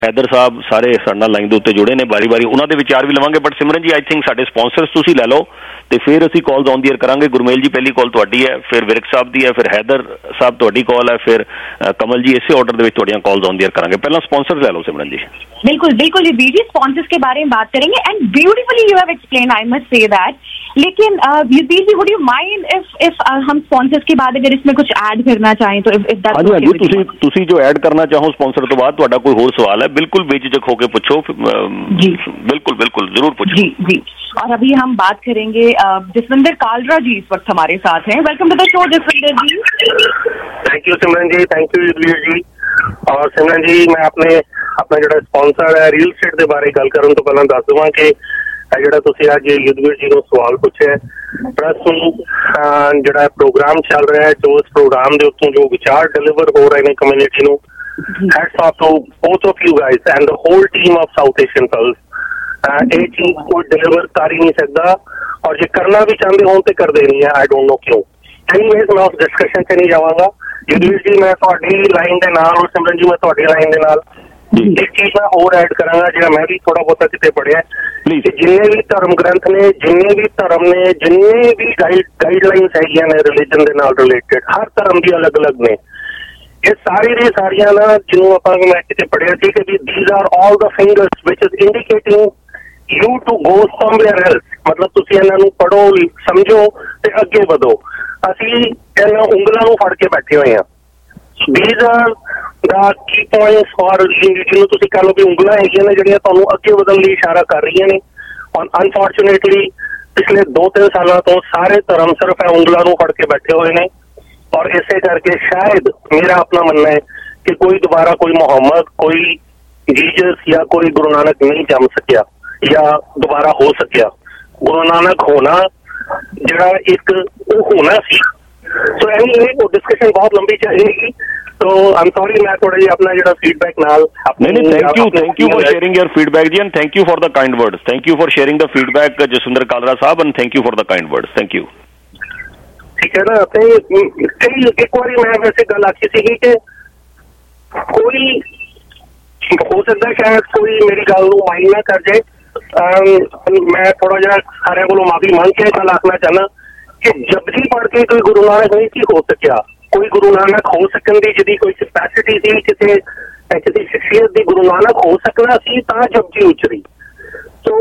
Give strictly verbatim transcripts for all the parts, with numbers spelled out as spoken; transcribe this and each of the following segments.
हैदर साहब सारे साडे नाल लाइन दे उत्ते जुड़े ने, बारी बारी उन्हां दे विचार भी लवांगे। But Simran ji I think साडे स्पॉन्सर्स तुसीं लै लो ते फिर असीं कॉल्स ऑन दी एयर करांगे। गुरमेल जी पहली कॉल तुहाडी है, फिर विरक साहब दी है, फिर हैदर साहब तुहाडी कॉल है, फिर कमल जी इसे ऑर्डर दे विच तुहाडीआं कॉल्स ऑन दी एयर करांगे। पहला स्पॉन्सर्स लै लो सिमरन जी। बिल्कुल बिल्कुल जी बीजी, स्पॉन्सर्स के बारे में बात करेंगे and beautifully you have explain, I must say that. लेकिन Yudhir ji, would you mind if if हम स्पॉन्सर्स के बाद अगर इसमें कुछ ऐड करना चाहें तो? If if that's okay. हां जी, तुसी तुसी जो ऐड करना चाहो स्पॉन्सर तो बाद, तुहाडा कोई होर सवाल है बिल्कुल बेझिझक होकर पूछो जी। बिल्कुल बिल्कुल जरूर पूछो जी जी। और अभी हम बात करेंगे जसविंदर कालरा जी इस वक्त हमारे साथ हैं। Welcome to the show Jaswinder ji. Thank you Simran ji, thank you Yudhvir ji. और सिमरन जी, मैं अपने अपना जो स्पॉन्सर है रील स्टेट के बारे गल करन तो पहला दस देवां कि ਜਿਹੜਾ ਤੁਸੀਂ ਅੱਜ युधवीर जी ਨੂੰ ਸਵਾਲ ਪੁੱਛਿਆ, ਪ੍ਰੈਸ ਨੂੰ ਜਿਹੜਾ ਪ੍ਰੋਗਰਾਮ ਚੱਲ ਰਿਹਾ ਹੈ, ਜੋ ਇਸ ਪ੍ਰੋਗਰਾਮ ਦੇ ਉੱਤੋਂ ਜੋ ਵਿਚਾਰ ਡਿਲੀਵਰ ਹੋ ਰਹੇ ਨੇ ਕਮਿਊਨਿਟੀ ਨੂੰ, hats off to both of you guys and the whole team of South Asian Pulse. ਇਹ ਚੀਜ਼ ਕੋਈ ਡਿਲੀਵਰ ਕਰ ਹੀ ਨਹੀਂ ਸਕਦਾ, ਔਰ ਜੇ ਕਰਨਾ ਵੀ ਚਾਹੁੰਦੇ ਹੋਣ ਤੇ ਕਰਦੇ ਨਹੀਂ ਹੈ। ਆਈ ਡੋਂਟ ਨੋ ਕਿਉਂ। ਐਨੀਵੇਜ਼ ਮੈਂ ਉਸ ਡਿਸਕਸ਼ਨ 'ਚ ਨਹੀਂ ਜਾਵਾਂਗਾ। युधवीर जी, मैं ਤੁਹਾਡੀ ਲਾਈਨ ਦੇ ਨਾਲ, ਔਰ ਸਿਮਰਨ ਜੀ ਮੈਂ ਤੁਹਾਡੀ ਲਾਈਨ ਦੇ ਨਾਲ एक चीज मैं और ऐड करांगा जो मैं भी थोड़ा बहुत कितने पढ़िया, जिन्ने भी धर्म ग्रंथ ने, जिन्ने भी धर्म ने, जिन्ने भी गाइड गाइडलाइंस है ने रिलीजन के नाल रिलेटेड, हर धर्म की अलग अलग ने। ये सारी दी सारियां ना जिन्हों आप मैं कितने पढ़िया थी कि these are all the fingers which is indicating you to go somewhere else. मतलब तुसी इन्हां नूं पढ़ो, समझो ते अगे बढ़ो। असीं इन्हां उंगलां नूं फड़ के बैठे हुए हैं। These are the key points और जिन्होंने तुसी कह लो भी उंगलां हैगियां ने जिहड़ियां तुहानूं अगे वधण लई इशारा कर रही ने। और अनफॉर्चुनेटली पिछले दो तीन सालों तो सारे धर्म सिर्फ उंगलां नूं फड़ के बैठे हुए हैं। और इसे करके शायद मेरा अपना मानना है कि कोई दोबारा कोई मोहम्मद, कोई जीसस या कोई गुरु नानक नहीं जम सकिया या दोबारा हो सकिया। गुरु नानक होना जिहड़ा एक वो होना सी। सो एनीवे वो डिस्कशन बहुत लंबी चलेगी, तो आई एम सॉरी मैं थोड़ा जी अपना जो फीडबैक नाल नहीं नहीं thank you thank you for sharing your feedback ji, and thank you for the kind words. Thank you for sharing the feedback Jaswinder Kalra साहब, and thank you for the kind words. Thank you. ठीक है ना। कई एक बार मैं वैसे गल आखी सी कि कोई हो सकता शायद कोई मेरी गल नूं माइंड ना कर जाए। मैं थोड़ा जहा सारे को माफी मांग के गल आखना चाहना कि जपजी पढ़ के कोई गुरु नानक नहीं सी हो सकिया। कोई गुरु नानक हो सकन दी जिहदी कोई कैपेसिटी थी, किसी किसी शख्सियत दी गुरु नानक हो सकना सी तां जपजी उचरी। तो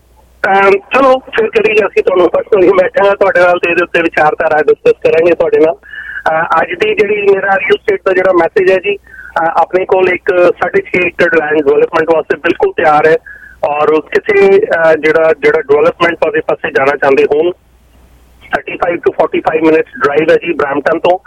चलो फिर करी असीं तुहानूं पर्सनली बैठांगे तुहाडे नाल ते इहदे उत्ते विचारधारा डिस्कस करांगे तुहाडे नाल। अज दी जिहड़ी मेरा रील स्टेट दा जिहड़ा मैसेज है जी, अपने कोल एक साढ़े छे एकड़ लैंड डेवलपमेंट वास्ते बिल्कुल तैयार है। और किसी जिहड़ा जिहड़ा डेवलपमेंट वाले पासे जाना चाहते होण, thirty five to forty five minutes drive है जी ब्रैम्पटन तो।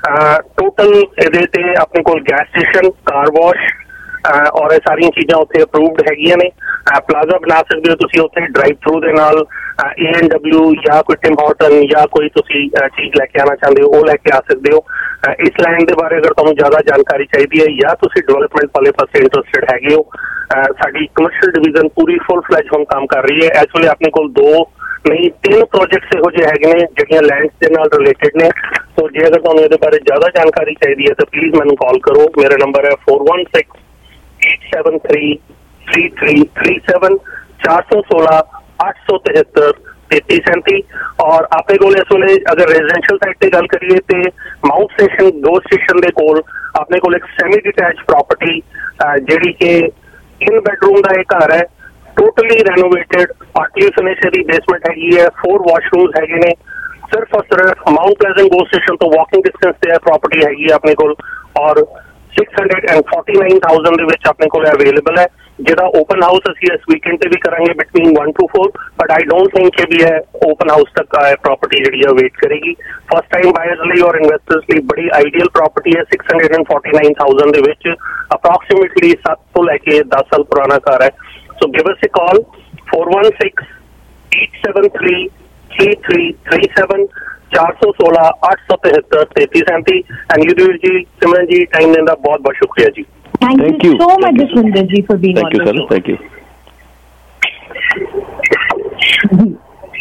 टोटल ये अपने को गैस स्टेशन, कार वॉश और ये सारी चीज़ा उत्थे अप्रूवड हैगियां ने। प्लाजा बना सकते हो तुसी उत्थे ड्राइव थ्रू दे नाल। ए एंड डब्ल्यू या कोई टिम हॉर्टन या कोई तुसी चीज़ लैके आना चाहते हो वो लैके आ सकते हो। इस लैंड के बारे अगर तुहानूं ज़्यादा जानकारी चाहिए है या तुसी डेवलपमेंट वाले पासे इंटरस्टेड हैगे हो, साडी कमर्शियल डिवीजन पूरी फुल फ्लैज हुण काम कर रही है। इस वेले अपने कोल दो नहीं तीन प्रोजेक्ट्स इहो जिहे हैगे ने जिहड़ियां लैंड्स दे नाल रिलेटेड ने। तो जे अगर तुहानूं इहदे बारे ज़्यादा जानकारी चाहिए है तो प्लीज़ मैनूं कॉल करो। मेरा नंबर है four one six eight seven three three three three seven, चार सौ सोलह अठ सौ तिहत्तर तेती सैंती। और आपे कोल इस वेले अगर रेजिडेंशियल साइड की गल करिए तो माउंट स्टेशन दो स्टेशन के कोल अपने कोल एक सैमी डिटैच प्रॉपर्टी जिहड़ी कि इन बेडरूम का एक घर है, टोटली रेनोवेटेड, पार्टली फिनिश है, बेसमेंट हैगी है, फोर वॉशरूम्स हैगे ने। सिर्फ और सिर्फ माउंट प्लेजेंट गो स्टेशन तो वॉकिंग डिस्टेंस से प्रॉपर्टी हैगी है अपने कोल। और six hundred and forty nine thousand they which अपने कोल अवेलेबल है, जिहदा ओपन हाउस असीं इस वीकेंड ते भी करांगे between one to four. But I don't think कि भी है ओपन हाउस तक प्रॉपर्टी जिहड़ी है वेट करेगी। फर्स्ट टाइम बायर्स लई और इन्वेस्टर्स लई बड़ी आइडियल प्रॉपर्टी है। Six hundred and forty nine thousand they which approximately सत्त तो लैके दस साल पुराना घर है। So give us a call, four one six eight seven three three three three seven, चार सौ सोलह आठ सौ तिहत्तर तेती सैंती। एंड युधवीर जी, सिमरन जी, टाइम देने का बहुत बहुत शुक्रिया जी। Thank you so much Jaswinder ji for being on the show. Thank you.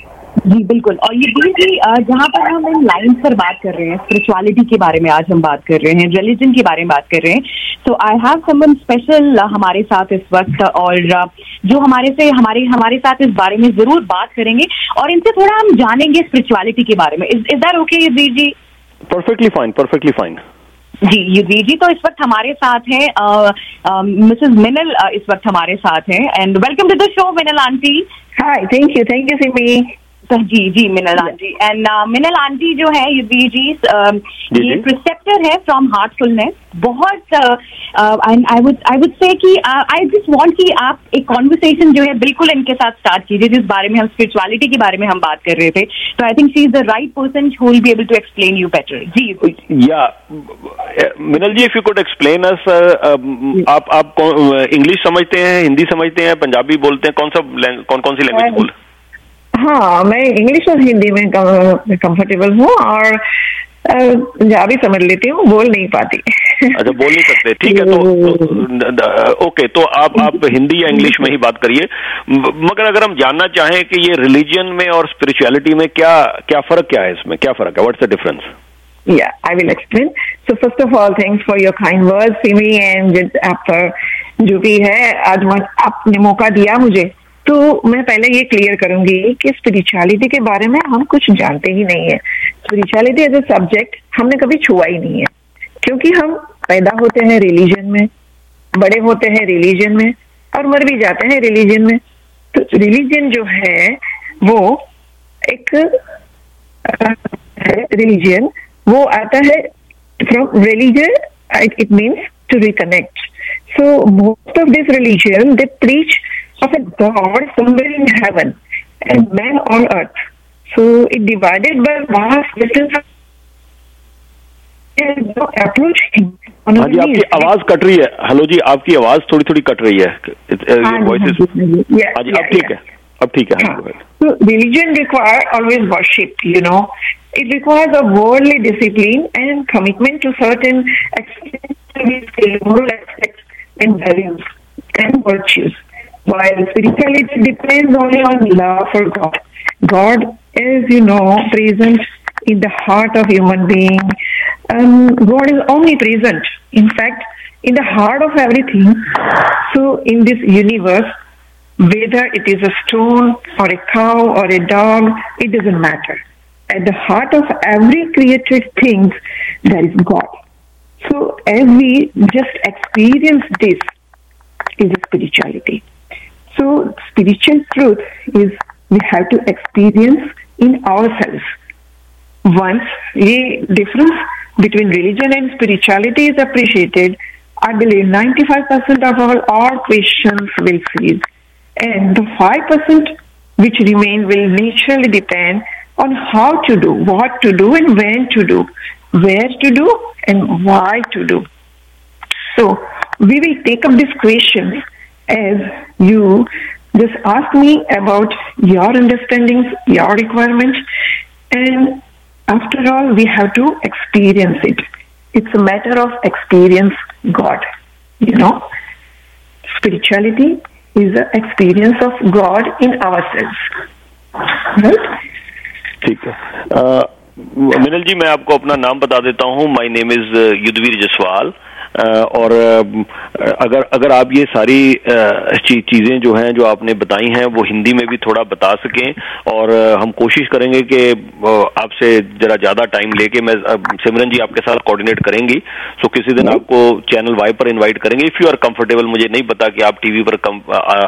जी बिल्कुल। और ये भी जहाँ पर हम इन लाइन्स पर बात कर रहे हैं, स्पिरिचुअलिटी के बारे में आज हम बात कर रहे हैं, रिलीजन के बारे में बात कर रहे हैं, तो आई हैव समवन स्पेशल हमारे साथ इस वक्त, और जो हमारे से हमारे हमारे साथ इस बारे में जरूर बात करेंगे और इनसे थोड़ा हम जानेंगे स्पिरिचुअलिटी के बारे में। Is that okay Yudhvir ji? Perfectly fine, perfectly fine जी। युद्धवीर जी तो इस वक्त हमारे साथ हैं मिसेस मिनल, इस वक्त हमारे साथ हैं, and welcome to the show Minal aunty. Hi, thank you, thank you Simi. जी जी Minal aunty. And Minal aunty जो है युद्धवीर जी, ये प्रिसेप्टर है फ्रॉम हार्टफुलनेस। बहुत I would I would say कि आई जस्ट वांट कि आप एक कॉन्वर्सेशन जो है बिल्कुल इनके साथ स्टार्ट कीजिए, जिस बारे में हम स्पिरिचुअलिटी के बारे में हम बात कर रहे थे। तो I think she is the right person who will be able to explain you better. जी या Minal ji, if you could explain us, आप आप इंग्लिश समझते हैं, हिंदी समझते हैं, पंजाबी बोलते हैं, कौन सा कौन कौन सी लैंग्वेज बोल? हाँ, मैं इंग्लिश और हिंदी में कंफर्टेबल हूँ और पंजाबी समझ लेती हूँ, बोल नहीं पाती। अच्छा, बोल नहीं सकते, ठीक है। तो ओके, तो आप आप हिंदी या इंग्लिश में ही बात करिए। मगर अगर हम जानना चाहें कि ये रिलीजन में और स्पिरिचुअलिटी में क्या क्या फर्क क्या है, इसमें क्या फर्क है, what's the difference? Yeah, I will explain. So first of all, thanks for your kind words, Simi, and after जो भी है आज आपने मौका दिया मुझे, तो मैं पहले ये क्लियर करूंगी कि स्पिरिचुअलिटी के बारे में हम कुछ जानते ही नहीं है। स्पिरिचुअलिटी एज ए सब्जेक्ट हमने कभी छुआ ही नहीं है, क्योंकि हम पैदा होते हैं रिलीजन में, बड़े होते हैं रिलीजन में और मर भी जाते हैं रिलीजन में। तो रिलीजन जो है वो एक रिलीजन वो आता है from religion, it means to reconnect. So most of this religion they preach of a God somewhere in heaven and man on earth. So it divided by vast distance. Approach him. हाँ जी, आपकी आवाज cut रही है। Hello जी, आपकी आवाज थोड़ी थोड़ी cut रही है। वॉइस हाँ जी, अब ठीक है, अब ठीक है। So religion requires always worship, you know. It requires a worldly discipline and commitment to certain moral aspects and values and virtues. While spirituality depends only on love for God. God is, you know, present in the heart of human being. Um, God is omnipresent. In fact, in the heart of everything. So in this universe, whether it is a stone or a cow or a dog, it doesn't matter. At the heart of every created thing, there is God. So as we just experience this, is a spirituality. So spiritual truth is we have to experience in ourselves. Once the difference between religion and spirituality is appreciated, I believe ninety-five percent of all, all questions will cease. And the five percent which remain will naturally depend on how to do, what to do and when to do, where to do and why to do. So we will take up this question as you just ask me about your understandings, your requirements, and after all, we have to experience it. It's a matter of experience God, you know. Spirituality is the experience of God in ourselves, right? ठीक है। मिनल जी, मैं आपको अपना नाम बता देता हूँ। My name is Yudhvir Jaswal. और अगर अगर आप ये सारी चीज़ें जो हैं जो आपने बताई हैं वो हिंदी में भी थोड़ा बता सकें, और हम कोशिश करेंगे कि आपसे ज़रा ज़्यादा टाइम लेके मैं सिमरन जी आपके साथ कोऑर्डिनेट करेंगी। सो किसी दिन आपको चैनल वाई पर इनवाइट करेंगे इफ़ यू आर कंफर्टेबल। मुझे नहीं पता कि आप टीवी पर कम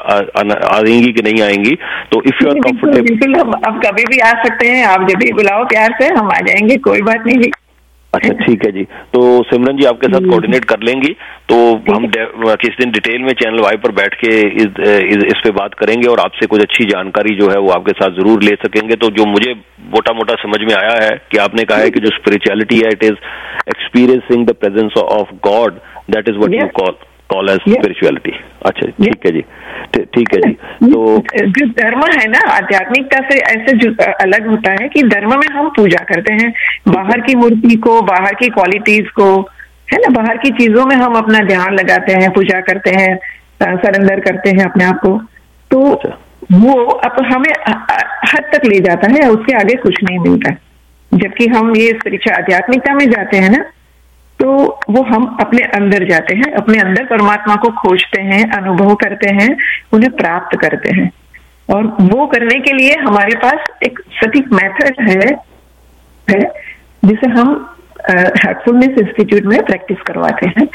आएंगी कि नहीं आएंगी, तो इफ़ यू आर कंफर्टेबल बिल्कुल हम आप कभी भी आ सकते हैं। आप जब भी बुलाओ प्यार से हम आ जाएंगे, कोई बात नहीं। अच्छा, ठीक है जी। तो सिमरन जी आपके साथ कोऑर्डिनेट कर लेंगी, तो हम किस दिन डिटेल में चैनल वाई पर बैठ के इस, इस, इस पे बात करेंगे और आपसे कुछ अच्छी जानकारी जो है वो आपके साथ जरूर ले सकेंगे। तो जो मुझे मोटा मोटा समझ में आया है कि आपने कहा है कि जो स्पिरिचुअलिटी है, it is experiencing the presence of God, that is what you call call as spirituality. अच्छा, ठीक है जी, ठीक है जी। तो जो धर्म है ना आध्यात्मिकता से ऐसे अलग होता है कि धर्म में हम पूजा करते हैं बाहर की मूर्ति को, बाहर की क्वालिटीज को, है ना, बाहर की चीजों में हम अपना ध्यान लगाते हैं, पूजा करते हैं, सरेंडर करते हैं अपने आप को। तो वो अब हमें हद तक ले जाता है, उसके आगे कुछ नहीं मिलता है। जबकि हम ये स्पिरिचुअल आध्यात्मिकता में जाते हैं ना, तो वो हम अपने अंदर जाते हैं, अपने अंदर परमात्मा को खोजते हैं, अनुभव करते हैं, उन्हें प्राप्त करते हैं। और वो करने के लिए हमारे पास एक सटीक मेथड है, है जिसे हम हार्टफुलनेस इंस्टीट्यूट में प्रैक्टिस करवाते हैं।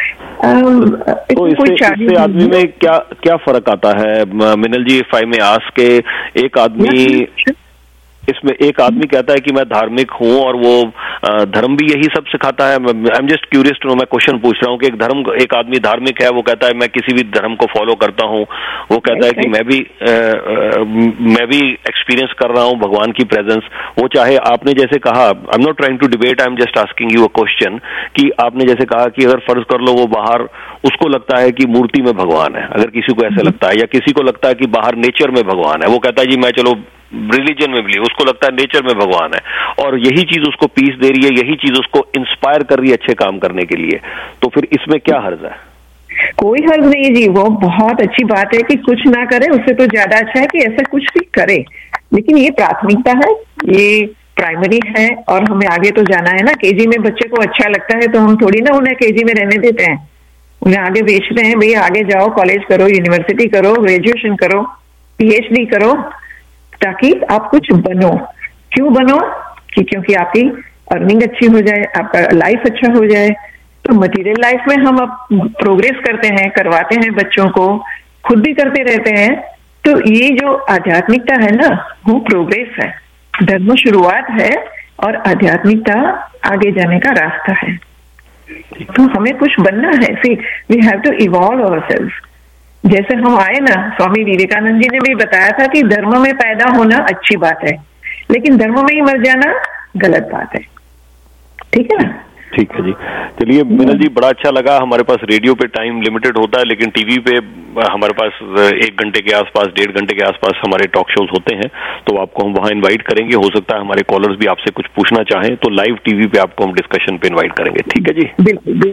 तो इससे, इससे आदमी में क्या क्या फर्क आता है मिनल जी? इफ आई में आस्क के, एक आदमी इसमें एक आदमी कहता है कि मैं धार्मिक हूं और वो धर्म भी यही सब सिखाता है। I am just curious to know, मैं क्वेश्चन पूछ रहा हूं कि एक धर्म एक आदमी धार्मिक है, वो कहता है मैं किसी भी धर्म को फॉलो करता हूं, वो कहता है कि मैं भी आ, आ, मैं भी एक्सपीरियंस कर रहा हूं भगवान की प्रेजेंस। वो चाहे आपने जैसे कहा, I am not trying to debate, I am just asking you a question, कि आपने जैसे कहा कि अगर फर्ज कर लो वो बाहर उसको लगता है कि मूर्ति में भगवान है, अगर किसी को ऐसा लगता है, या किसी को लगता है कि बाहर नेचर में भगवान है, वो कहता है जी मैं चलो रिलीजन में बिलीव, उसको लगता है नेचर में भगवान है, और यही चीज उसको पीस दे रही है, यही चीज उसको इंस्पायर कर रही है अच्छे काम करने के लिए, तो फिर इसमें क्या हर्ज है? कोई हर्ज नहीं जी, वो बहुत अच्छी बात है कि कुछ ना करे, उससे तो ज्यादा अच्छा है कि ऐसा कुछ भी करे। लेकिन ये प्राथमिकता है, ये प्राइमरी है, और हमें आगे तो जाना है ना। केजी में बच्चे को अच्छा लगता है तो हम थोड़ी ना उन्हें केजी में रहने देते हैं, उन्हें आगे बेचते हैं, भैया आगे जाओ, कॉलेज करो, यूनिवर्सिटी करो, ग्रेजुएशन करो, पीएचडी करो, ताकि आप कुछ बनो। क्यों बनो? कि क्योंकि आपकी अर्निंग अच्छी हो जाए, आपका लाइफ अच्छा हो जाए। तो मटेरियल लाइफ में हम अब प्रोग्रेस करते हैं, करवाते हैं बच्चों को, खुद भी करते रहते हैं। तो ये जो आध्यात्मिकता है ना, वो प्रोग्रेस है। धर्म शुरुआत है और आध्यात्मिकता आगे जाने का रास्ता है। तो हमें कुछ बनना है। See we have to evolve ourselves. जैसे हम आए ना, स्वामी विवेकानंद जी ने भी बताया था कि धर्म में पैदा होना अच्छी बात है, लेकिन धर्म में ही मर जाना गलत बात है। ठीक है ना? ठीक है जी, चलिए मिनल जी, बड़ा अच्छा लगा। हमारे पास रेडियो पे टाइम लिमिटेड होता है, लेकिन टीवी पे हमारे पास एक घंटे के आसपास, डेढ़ घंटे के आसपास हमारे टॉक शोज होते हैं, तो आपको हम वहां इनवाइट करेंगे। हो सकता है हमारे कॉलर्स भी आपसे कुछ पूछना चाहें, तो लाइव टीवी पे आपको हम डिस्कशन पे इनवाइट करेंगे। ठीक है जी, बिल्कुल,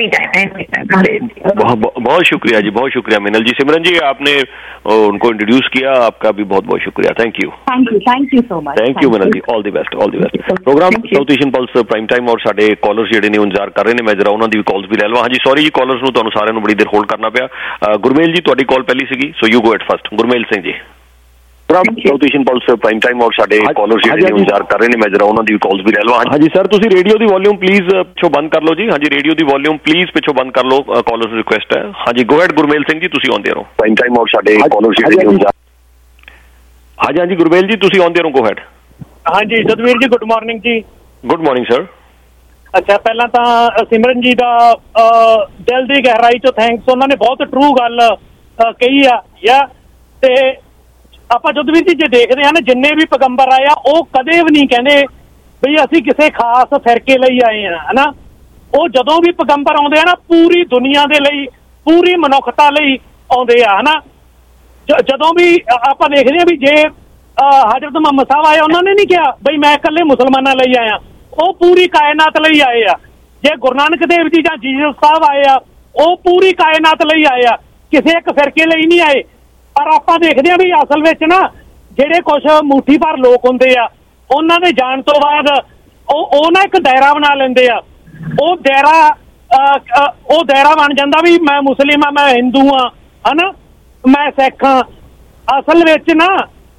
बहुत शुक्रिया जी, बहुत शुक्रिया मिनल जी। सिमरन जी, आपने उनको इंट्रोड्यूस किया, आपका भी बहुत बहुत शुक्रिया। Thank you, thank you, thank you so much. Thank you Minal ji, all the best, all the best. Programme South Asian Pulse prime time, और साडे कॉलर्स ਜਿਹੜੇ ਨੇ ਇੰਤਜ਼ਾਰ ਕਰ ਰਹੇ ਨੇ, ਮੈਂ ਜਰਾ ਉਹਨਾਂ ਦੀ ਵੀ ਕਾਲਸ ਵੀ ਲੈ ਲਵਾਂ। ਹਾਂਜੀ, ਸੌਰੀ ਜੀ, ਕਾਲਰਸ ਨੂੰ ਤੁਹਾਨੂੰ ਸਾਰਿਆਂ ਨੂੰ ਬੜੀ ਦੇਰ ਹੋਲਡ ਕਰਨਾ ਪਿਆ। ਗੁਰਮੇਲ ਜੀ, ਤੁਹਾਡੀ ਕਾਲ ਪਹਿਲੀ ਸੀਗੀ, so you go at first. Gurmel Singh ji, South Asian Pulse prime time, ਔਰ ਸਾਡੇ ਕਾਲਰਸ ਜਿਹੜੇ ਨੇ ਇੰਤਜ਼ਾਰ ਕਰ ਰਹੇ ਨੇ, ਮੈਂ ਜਰਾ ਉਹਨਾਂ ਦੀ ਵੀ ਕਾਲਸ ਵੀ ਲੈ ਲਵਾਂ। ਹਾਂਜੀ ਸਰ, ਤੁਸੀਂ ਰੇਡੀਓ ਦੀ ਵੋਲਿਊਮ ਪਲੀਜ਼ ਪਿੱਛੋਂ ਬੰਦ ਕਰ ਲਓ ਜੀ। ਹਾਂਜੀ, ਰੇਡੀਓ ਦੀ ਵੋਲਿਊਮ ਪਲੀਜ਼ ਪਿੱਛੋਂ ਬੰਦ ਕਰ ਲਓ, ਕਾਲਰਸ ਰਿਕੁਐਸਟ ਹੈ। ਹਾਂਜੀ, ਗੋ ਐਟ ਗੁਰਮੇਲ ਸਿੰਘ ਜੀ, ਤੁਸੀਂ ਆਉਂਦੇ ਰਹੋ। ਪ੍ਰਾਈਮ ਟਾਈਮ ਔਰ ਸਾਡੇ ਕਾਲਰਸ ਜਿਹੜੇ ਨੇ ਇੰਤਜ਼ਾਰ। ਹਾਂਜੀ ਹਾਂਜੀ ਗੁਰਮੇਲ ਜੀ, ਤੁਸੀਂ ਆਉਂਦੇ ਰਹੋ, ਗੋ ਐਟ। ਹਾਂਜੀ ਜਦਵੀਰ ਜੀ, ਗੁੱਡ ਮਾਰਨਿੰਗ ਜੀ। Good morning sir. ਅੱਛਾ, ਪਹਿਲਾਂ ਤਾਂ ਸਿਮਰਨ ਜੀ ਦਾ ਦਿਲ ਦੀ ਗਹਿਰਾਈ ਚੋਂ ਥੈਂਕਸ। ਉਹਨਾਂ ਨੇ ਬਹੁਤ ਟਰੂ ਗੱਲ ਕਹੀ ਆ ਯਾ ਤੇ ਆਪਾਂ ਜਦਵੀਰ ਜੀ ਜੇ ਦੇਖਦੇ ਹਾਂ ਨਾ, ਜਿੰਨੇ ਵੀ ਪੈਗੰਬਰ ਆਏ ਆ, ਉਹ ਕਦੇ ਵੀ ਨਹੀਂ ਕਹਿੰਦੇ ਬਈ ਅਸੀਂ ਕਿਸੇ ਖਾਸ ਫਿਰਕੇ ਲਈ ਆਏ ਆ, ਹਨਾ। ਉਹ ਜਦੋਂ ਵੀ ਪੈਗੰਬਰ ਆਉਂਦੇ ਆ ਨਾ, ਪੂਰੀ ਦੁਨੀਆ ਦੇ ਲਈ, ਪੂਰੀ ਮਨੁੱਖਤਾ ਲਈ ਆਉਂਦੇ ਆ, ਹਨਾ। ਜਦੋਂ ਵੀ ਆਪਾਂ ਦੇਖਦੇ ਹਾਂ ਵੀ ਜੇ ਹਜ਼ਰਤ ਮੁਹੰਮਦ ਸਾਹਿਬ ਆਏ, ਉਹਨਾਂ ਨੇ ਨਹੀਂ ਕਿਹਾ ਬਈ ਮੈਂ ਇਕੱਲੇ ਮੁਸਲਮਾਨਾਂ ਲਈ ਆਇਆ, ਉਹ ਪੂਰੀ ਕਾਇਨਾਤ ਲਈ ਆਏ ਆ। ਜੇ ਗੁਰੂ ਨਾਨਕ ਦੇਵ ਜੀ ਜਾਂ ਜੀਸਸ ਸਾਹਿਬ ਆਏ ਆ, ਉਹ ਪੂਰੀ ਕਾਇਨਾਤ ਲਈ ਆਏ ਆ, ਕਿਸੇ ਇੱਕ ਫਿਰਕੇ ਲਈ ਨਹੀਂ ਆਏ। ਪਰ ਆਪਾਂ ਦੇਖਦੇ ਹਾਂ ਵੀ ਅਸਲ ਵਿੱਚ ਨਾ, ਜਿਹੜੇ ਕੁਛ ਮੁੱਠੀ ਭਰ ਲੋਕ ਹੁੰਦੇ ਆ, ਉਹਨਾਂ ਦੇ ਜਾਣ ਤੋਂ ਬਾਅਦ ਉਹ ਉਹ ਨਾ ਇੱਕ ਦਾਇਰਾ ਬਣਾ ਲੈਂਦੇ ਆ। ਉਹ ਦਾਇਰਾ ਉਹ ਦਾਇਰਾ ਬਣ ਜਾਂਦਾ ਵੀ ਮੈਂ ਮੁਸਲਿਮ ਆ, ਮੈਂ ਹਿੰਦੂ ਆ, ਹਨਾ, ਮੈਂ ਸਿੱਖ ਆ। ਅਸਲ ਵਿੱਚ ਨਾ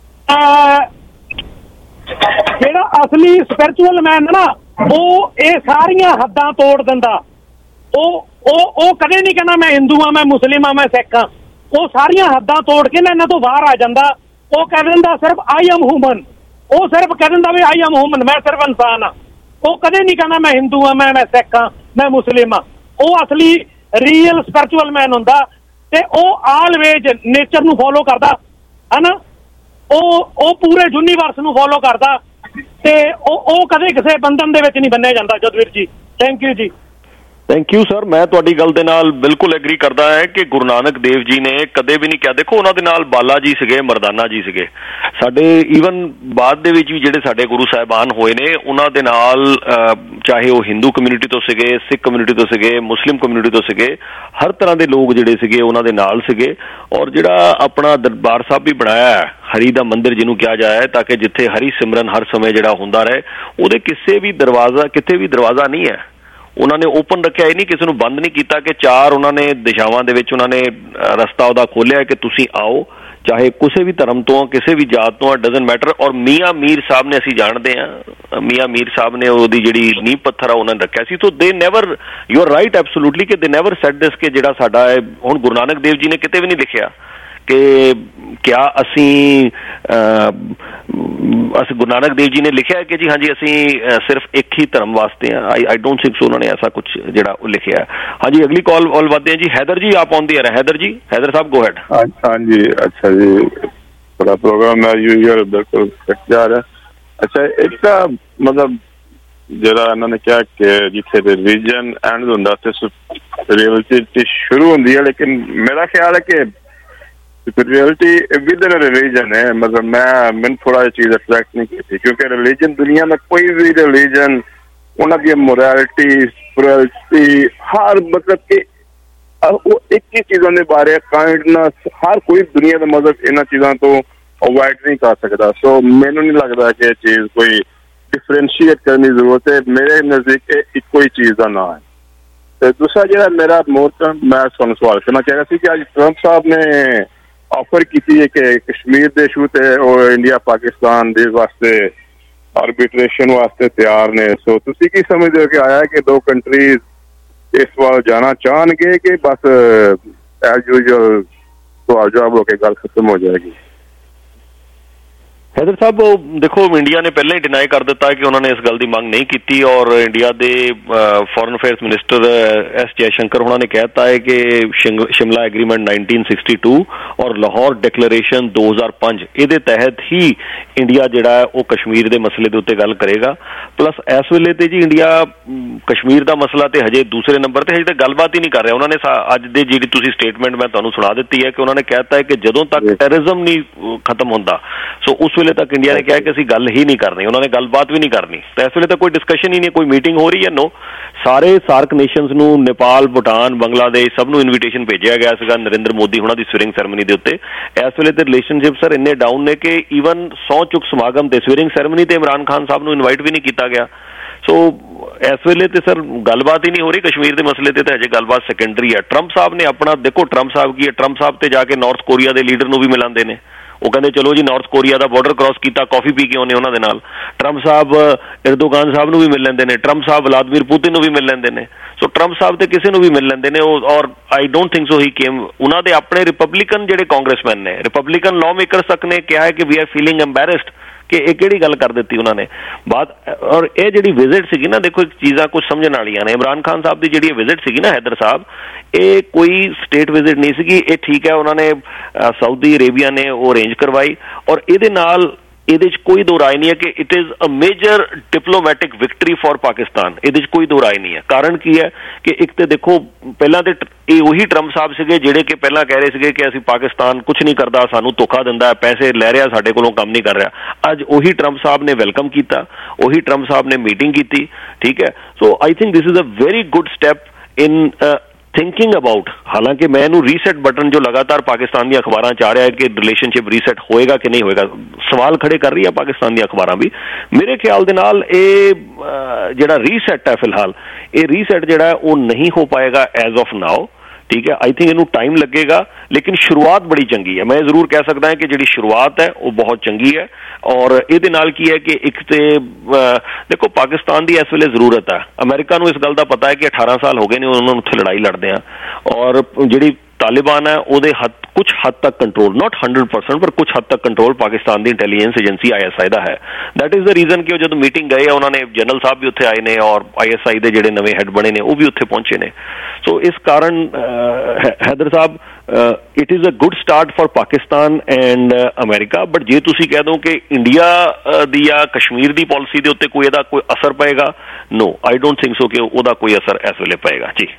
ਜਿਹੜਾ ਅਸਲੀ ਸਪਿਰਿਚੁਅਲ ਮੈਨ ਨਾ, ਉਹ ਇਹ ਸਾਰੀਆਂ ਹੱਦਾਂ ਤੋੜ ਦਿੰਦਾ। ਉਹ ਉਹ ਉਹ ਕਦੇ ਨਹੀਂ ਕਹਿੰਦਾ ਮੈਂ ਹਿੰਦੂ ਆ, ਮੈਂ ਮੁਸਲਿਮ ਆ, ਮੈਂ ਸਿੱਖ ਆ। ਉਹ ਸਾਰੀਆਂ ਹੱਦਾਂ ਤੋੜ ਕੇ ਨਾ ਇਹਨਾਂ ਤੋਂ ਬਾਹਰ ਆ ਜਾਂਦਾ। ਉਹ ਕਹਿ ਦਿੰਦਾ ਸਿਰਫ ਆਈ ਐਮ ਹਿਊਮਨ। ਉਹ ਸਿਰਫ ਕਹਿ ਦਿੰਦਾ ਵੀ ਆਈ ਐਮ ਹਿਊਮਨ, ਮੈਂ ਸਿਰਫ ਇਨਸਾਨ ਆ। ਉਹ ਕਦੇ ਨਹੀਂ ਕਹਿੰਦਾ ਮੈਂ ਹਿੰਦੂ ਆ, ਮੈਂ ਮੈਂ ਸਿੱਖ ਆ, ਮੈਂ ਮੁਸਲਿਮ ਆ। ਉਹ ਅਸਲੀ ਰੀਅਲ ਸਪਿਰਿਚੁਅਲ ਮੈਨ ਹੁੰਦਾ, ਤੇ ਉਹ ਆਲਵੇਜ ਨੇਚਰ ਨੂੰ ਫੋਲੋ ਕਰਦਾ, ਹਨਾ। ਉਹ ਉਹ ਪੂਰੇ ਯੂਨੀਵਰਸ ਨੂੰ ਫੋਲੋ ਕਰਦਾ, ਤੇ ਉਹ ਉਹ ਕਦੇ ਕਿਸੇ ਬੰਧਨ ਦੇ ਵਿੱਚ ਨਹੀਂ ਬੰਨਿਆ ਜਾਂਦਾ। ਜਦਵੀਰ ਜੀ, ਥੈਂਕ ਯੂ ਜੀ। Thank you sir. ਮੈਂ ਤੁਹਾਡੀ ਗੱਲ ਦੇ ਨਾਲ ਬਿਲਕੁਲ ਐਗਰੀ ਕਰਦਾ ਹੈ ਕਿ ਗੁਰੂ ਨਾਨਕ ਦੇਵ ਜੀ ਨੇ ਕਦੇ ਵੀ ਨਹੀਂ ਕਿਹਾ। ਦੇਖੋ, ਉਹਨਾਂ ਦੇ ਨਾਲ ਬਾਲਾ ਜੀ ਸੀਗੇ, ਮਰਦਾਨਾ ਜੀ ਸੀਗੇ, ਸਾਡੇ ਈਵਨ ਬਾਅਦ ਦੇ ਵਿੱਚ ਵੀ ਜਿਹੜੇ ਸਾਡੇ ਗੁਰੂ ਸਾਹਿਬਾਨ ਹੋਏ ਨੇ, ਉਹਨਾਂ ਦੇ ਨਾਲ ਚਾਹੇ ਉਹ ਹਿੰਦੂ ਕਮਿਊਨਿਟੀ ਤੋਂ ਸੀਗੇ, ਸਿੱਖ ਕਮਿਊਨਿਟੀ ਤੋਂ ਸੀਗੇ, ਮੁਸਲਿਮ ਕਮਿਊਨਿਟੀ ਤੋਂ ਸੀਗੇ, ਹਰ ਤਰ੍ਹਾਂ ਦੇ ਲੋਕ ਜਿਹੜੇ ਸੀਗੇ ਉਹਨਾਂ ਦੇ ਨਾਲ ਸੀਗੇ। ਔਰ ਜਿਹੜਾ ਆਪਣਾ ਦਰਬਾਰ ਸਾਹਿਬ ਵੀ ਬਣਾਇਆ ਹਰੀ ਦਾ ਮੰਦਿਰ ਜਿਹਨੂੰ ਕਿਹਾ ਜਾਏ, ਤਾਂ ਕਿ ਜਿੱਥੇ ਹਰੀ ਸਿਮਰਨ ਹਰ ਸਮੇਂ ਜਿਹੜਾ ਹੁੰਦਾ ਰਹੇ, ਉਹਦੇ ਕਿਸੇ ਵੀ ਦਰਵਾਜ਼ਾ ਕਿਤੇ ਵੀ ਦਰਵਾਜ਼ਾ ਨਹੀਂ ਹੈ। ਉਹਨਾਂ ਨੇ ਓਪਨ ਰੱਖਿਆ, ਇਹ ਨਹੀਂ ਕਿਸੇ ਨੂੰ ਬੰਦ ਨਹੀਂ ਕੀਤਾ ਕਿ ਚਾਰ ਉਹਨਾਂ ਨੇ ਦਿਸ਼ਾਵਾਂ ਦੇ ਵਿੱਚ ਉਹਨਾਂ ਨੇ ਰਸਤਾ ਉਹਦਾ ਖੋਲ੍ਹਿਆ ਕਿ ਤੁਸੀਂ ਆਓ, ਚਾਹੇ ਕਿਸੇ ਵੀ ਧਰਮ ਤੋਂ, ਕਿਸੇ ਵੀ ਜਾਤ ਤੋਂ, ਡਜ਼ਨਟ ਮੈਟਰ। ਔਰ ਮੀਆਂ ਮੀਰ ਸਾਹਿਬ ਨੇ, ਅਸੀਂ ਜਾਣਦੇ ਹਾਂ ਮੀਆਂ ਮੀਰ ਸਾਹਿਬ ਨੇ ਉਹਦੀ ਜਿਹੜੀ ਨੀਂਹ ਪੱਥਰ ਆ ਉਹਨਾਂ ਨੇ ਰੱਖਿਆ ਸੀ। So they never, you are right absolutely ਕਿ ਦੇ ਨੈਵਰ ਸੈਡ ਦਿਸ ਕਿ ਜਿਹੜਾ ਸਾਡਾ ਹੈ ਹੁਣ ਗੁਰੂ ਨਾਨਕ ਦੇਵ ਜੀ ਨੇ ਕਿਤੇ ਵੀ ਨਹੀਂ ਲਿਖਿਆ ਕਿ ਕਿਆ ਅਸੀਂ ਅਸੀਂ ਗੁਰੂ ਨਾਨਕ ਦੇਵ ਜੀ ਨੇ ਲਿਖਿਆ ਕਿ ਜੀ ਹਾਂਜੀ ਅਸੀਂ ਸਿਰਫ ਇੱਕ ਹੀ ਧਰਮ ਵਾਸਤੇ ਹਾਂ। ਆਈ ਆਈ ਡੋਂਟ ਥਿੰਕ ਸੋ ਉਹਨਾਂ ਨੇ ਐਸਾ ਕੁਛ ਜਿਹੜਾ ਉਹ ਲਿਖਿਆ। ਹਾਂਜੀ, ਅਗਲੀ ਕਾਲ ਕਾਲ ਵਧਦੇ ਹਾਂ ਜੀ। ਹੈਦਰ ਜੀ ਆਪ ਆਨ ਦੀ 에ਅਰ। ਹੈਦਰ ਜੀ, ਹੈਦਰ ਸਾਹਿਬ ਗੋ ਹੈਡ। ਹਾਂਜੀ, ਅੱਛਾ ਜੀ, ਬੜਾ ਪ੍ਰੋਗਰਾਮ ਹੈ ਯੂਜੂਅਲ ਬਿਲਕੁਲ ਜਾ ਰਿਹਾ। ਅੱਛਾ, ਇੱਕ ਤਾਂ ਮਤਲਬ ਜਿਹੜਾ ਇਹਨਾਂ ਨੇ ਕਿਹਾ ਕਿ ਜਿੱਥੇ ਰਿਲੀਜਨ ਐਂਡ ਹੁੰਦਾ ਤੇ ਰਿਐਲਿਟੀ ਸ਼ੁਰੂ ਹੁੰਦੀ ਹੈ, ਲੇਕਿਨ ਮੇਰਾ ਖਿਆਲ ਹੈ ਕਿ रियलिटी विद इन रिलीजन है। मतलब मैं मैंने थोड़ा चीज़ अट्रैक्ट नहीं की थी क्योंकि रिलीजन दुनिया में कोई भी रिलीजन उन्होंने मोरालिटी स्पिरिचुअलिटी हर मतलब कि वो एक ही चीज़ों के बारे काइंडनेस हर कोई दुनिया का मदद इन्होंने चीज़ों तो अवॉइड नहीं कर सकता। सो मैनू नहीं लगता कि यह चीज़ कोई डिफरेंशिएट करने की जरूरत है। मेरे नज़दीक इको ही चीज़ का ना है। तो दूसरा जो मेरा मोर्चा मैं तुहानू सवाल करना चाह रहा था कि अज ट्रंप साहब ने ऑफर की है कि कश्मीर के इशू ते और इंडिया पाकिस्तान दे वास्ते आर्बिट्रेशन वास्ते तैयार ने। सो तुसी की समझते हो कि आया कि दो कंट्रीज इस बार जाना चाहणगे कि बस एज यूजुअल सवाल जवाब होकर गल खत्म हो जाएगी? हैदर साहब, देखो इंडिया ने पहले ही डिनाई कर दिता है कि उन्होंने इस गल की मांग नहीं की और इंडिया के foreign affairs minister S Jaishankar उन्होंने कहता है कि Shimla agreement nineteen sixty two और लाहौर डिक्लेरेशन दो हज़ार पाँच ये तहत ही इंडिया जिहड़ा है वो कश्मीर के मसले के उत्ते गल करेगा। प्लस इस वेले तो जी इंडिया कश्मीर का मसला तो हजे दूसरे नंबर पर, हजे तक गलबात ही नहीं कर रहा। उन्होंने अज की जी तुसीं स्टेटमेंट मैं तुहानूं सुना दी है कि उन्होंने कहता है कि जदों तक टेररिज्म नहीं खत्म होंदा सो उस वेले तक इंडिया ने कहा कि असीं गल ही नहीं करनी, उन्होंने गलबात भी नहीं करनी। तो इस वेले तक कोई डिस्कशन ही नहीं, कोई मीटिंग हो रही है नो। सारे सार्क नेशनस नूं, नेपाल, भूटान, बांग्लादेश सब नूं इनविटेशन भेजिया गया सीगा नरेंद्र मोदी हुणां दी स्वीयरिंग सैरेमनी दे उत्ते। इस वेले ते रिलेशनशिप सर इन्ने डाउन ने कि ईवन सौ चुक समागम ते स्वीयरिंग सैरेमनी ते इमरान खान साहब नूं इनवाइट भी नहीं किया गया। सो इस वेले ते सर गलबात ही नहीं हो रही कश्मीर के मसले ते, अजे गलबात सैकेंडरी है। ट्रंप साहब ने अपना देखो, ट्रंप साहब की है, ट्रंप साहब ते जाके नॉर्थ कोरिया के लीडर नूं भी मिलांदे ने। वो कहते चलो जी नॉर्थ कोरिया का बॉर्डर क्रॉस किया, कॉफी पी के आने उन्होंने नाल। ट्रंप साहब एर्दोगान साहब नूं भी मिल लेंदे ने, ट्रंप साहब व्लादिमीर पुतिन नूं भी मिल लेंदे ने। सो ट्रंप साहब ते किसी नूं भी मिल लेंदे ने। और आई डोंट थिंक सो ही केम, उन्हां दे अपने रिपब्लिकन जिहड़े कांग्रेसमैन ने, रिपब्लिकन लॉ मेकर्स तक ने कहा है कि वी आर फीलिंग एम्बैरेस्ड कि ये किहड़ी गल कर दी उन्होंने बात। और ये जिहड़ी विजिट सीगी ना, देखो एक चीज़ां कुछ समझण वालियां ने। इमरान खान साहब की जिहड़ी विजिट सीगी ना हैदर साहब, ये कोई स्टेट विजिट नहीं सीगी। ये ठीक है, उन्होंने सऊदी अरेबिया ने वो अरेंज करवाई और ये नाल ਇਹਦੇ ਚ कोई दो राय नहीं है कि it is a major diplomatic victory for Pakistan. ਇਹਦੇ ਚ कोई दो राय नहीं है। कारण की है कि एक तो देखो पहला तो ये वही ट्रंप साहब सीगे ਜਿਹੜੇ कि पहला कह रहे सीगे कि ਅਸੀਂ पाकिस्तान कुछ नहीं करता, ਸਾਨੂੰ ਧੋਖਾ ਦਿੰਦਾ है, पैसे ले रहा, ਸਾਡੇ ਕੋਲੋਂ ਕੰਮ नहीं कर रहा। ਅੱਜ वही ट्रंप साहब ने वेलकम किया, वही ट्रंप साहब ने मीटिंग की, ठीक है। So I think this is a very good step in thinking about. हालांकि मैं इनू रीसैट बटन जो लगातार पाकिस्तान दी अखबारां चाह रहा है कि रिलेशनशिप रीसैट होएगा कि नहीं होएगा, सवाल खड़े कर रही है पाकिस्तान दी अखबारां भी। मेरे ख्याल दे नाल ये जिहड़ा रीसैट है फिलहाल, ये रीसैट जिहड़ा है वो नहीं हो पाएगा एज ऑफ नाउ, ठीक है। आई थिंक इनू टाइम लगेगा, लेकिन शुरुआत बड़ी चंगी है। मैं जरूर कह सकता है कि जिहड़ी शुरुआत है वो बहुत चंगी है। और इहदे नाल की है कि एक ते देखो पाकिस्तान की इस वेले जरूरत है। अमेरिका नूं इस गल दा पता है कि अठारह साल हो गए ने उन्होंने उत्थे लड़ाई लड़दे हैं, और जिहड़ी तालिबान है वो हद कुछ हद तक कंट्रोल, नॉट हंड्रेड परसेंट पर कुछ हद तक कंट्रोल पाकिस्तान की intelligence agency I S I का है। दैट इज़ द रीजन कि जो मीटिंग गए उन्होंने जनरल साहब भी उत्थे आए ने और आई एस आई के जोड़े नवे हैड बने ने वो भी उत्थे पहुंचे ने। सो इस कारण हैदर साहब it is a good start for Pakistan and America. But जे तुसी कह दो कि इंडिया दी या कश्मीर की पॉलिसी के उत्ते कोई इहदा कोई असर पएगा, no I don't think so कि उहदा कोई असर इस वेले पएगा जी।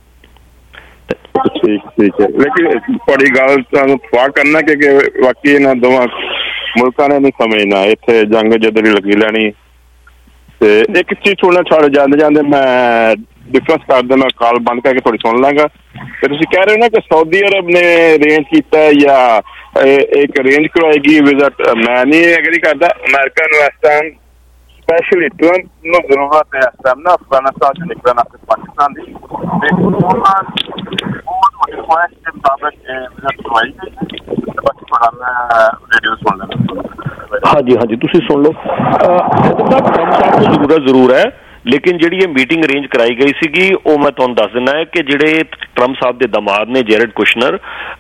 ठीक ठीक है, लेकिन बड़ी गल फवा करना कि बाकी इन्होंने दोवां मुल्कां ने नहीं समझना, इत्थे जंग जदरी लगी लैनी। ते एक चीज सुनना छड़ जाते जाते मैं डिफरेंस कर देना, कॉल बंद करके थोड़ी सुन लांगा। तो तुसीं कह रहे हो ना कि सऊदी अरब ने अरेंज किया या एक अरेंज करवाएगी विजिट। मैं नहीं एग्री करता, अमेरिका ਨੂੰ ਇਸ ਟਾਈਮ स्पेशली ट्रंप ਨੂੰ ਜ਼ਰੂਰਤ ਹੈ ਇਸ ਟਾਈਮ ਨਾ ਅਫਗਾਨਿਸਤਾਨ ਤੋਂ ਨਿਕਲਣ ਵਾਸਤੇ ਪਾਕਿਸਤਾਨ ਦੀ, ਤੇ ਉਹਨਾਂ ਬਹੁਤ ਵੱਡੀ ਰਿਕੁਐਸਟ ਦੇ ਮੁਤਾਬਕ ਵਿਜ਼ਿਟ ਕਰਵਾਈ ਗਈ। ਬਾਕੀ ਪੜ੍ਹਾ ਮੈਂ ਰੇਡੀਓ ਸੁਣ ਲੈਣਾ। ਹਾਂਜੀ ਹਾਂਜੀ ਤੁਸੀਂ ਸੁਣ ਲਓ। ਟਰੰਪ ਸਾਹਿਬ ਨੂੰ ਜ਼ਰੂਰਤ ਜ਼ਰੂਰ ਹੈ, ਲੇਕਿਨ ਜਿਹੜੀ ਇਹ ਮੀਟਿੰਗ ਅਰੇਂਜ ਕਰਾਈ ਗਈ ਸੀਗੀ ਉਹ ਮੈਂ ਤੁਹਾਨੂੰ ਦੱਸ ਦਿੰਦਾ ਹੈ ਕਿ ਜਿਹੜੇ ਟਰੰਪ ਸਾਹਿਬ ਦੇ ਦਮਾਦ ਨੇ ਜੈਰਡ ਕੁਸ਼ਨਰ,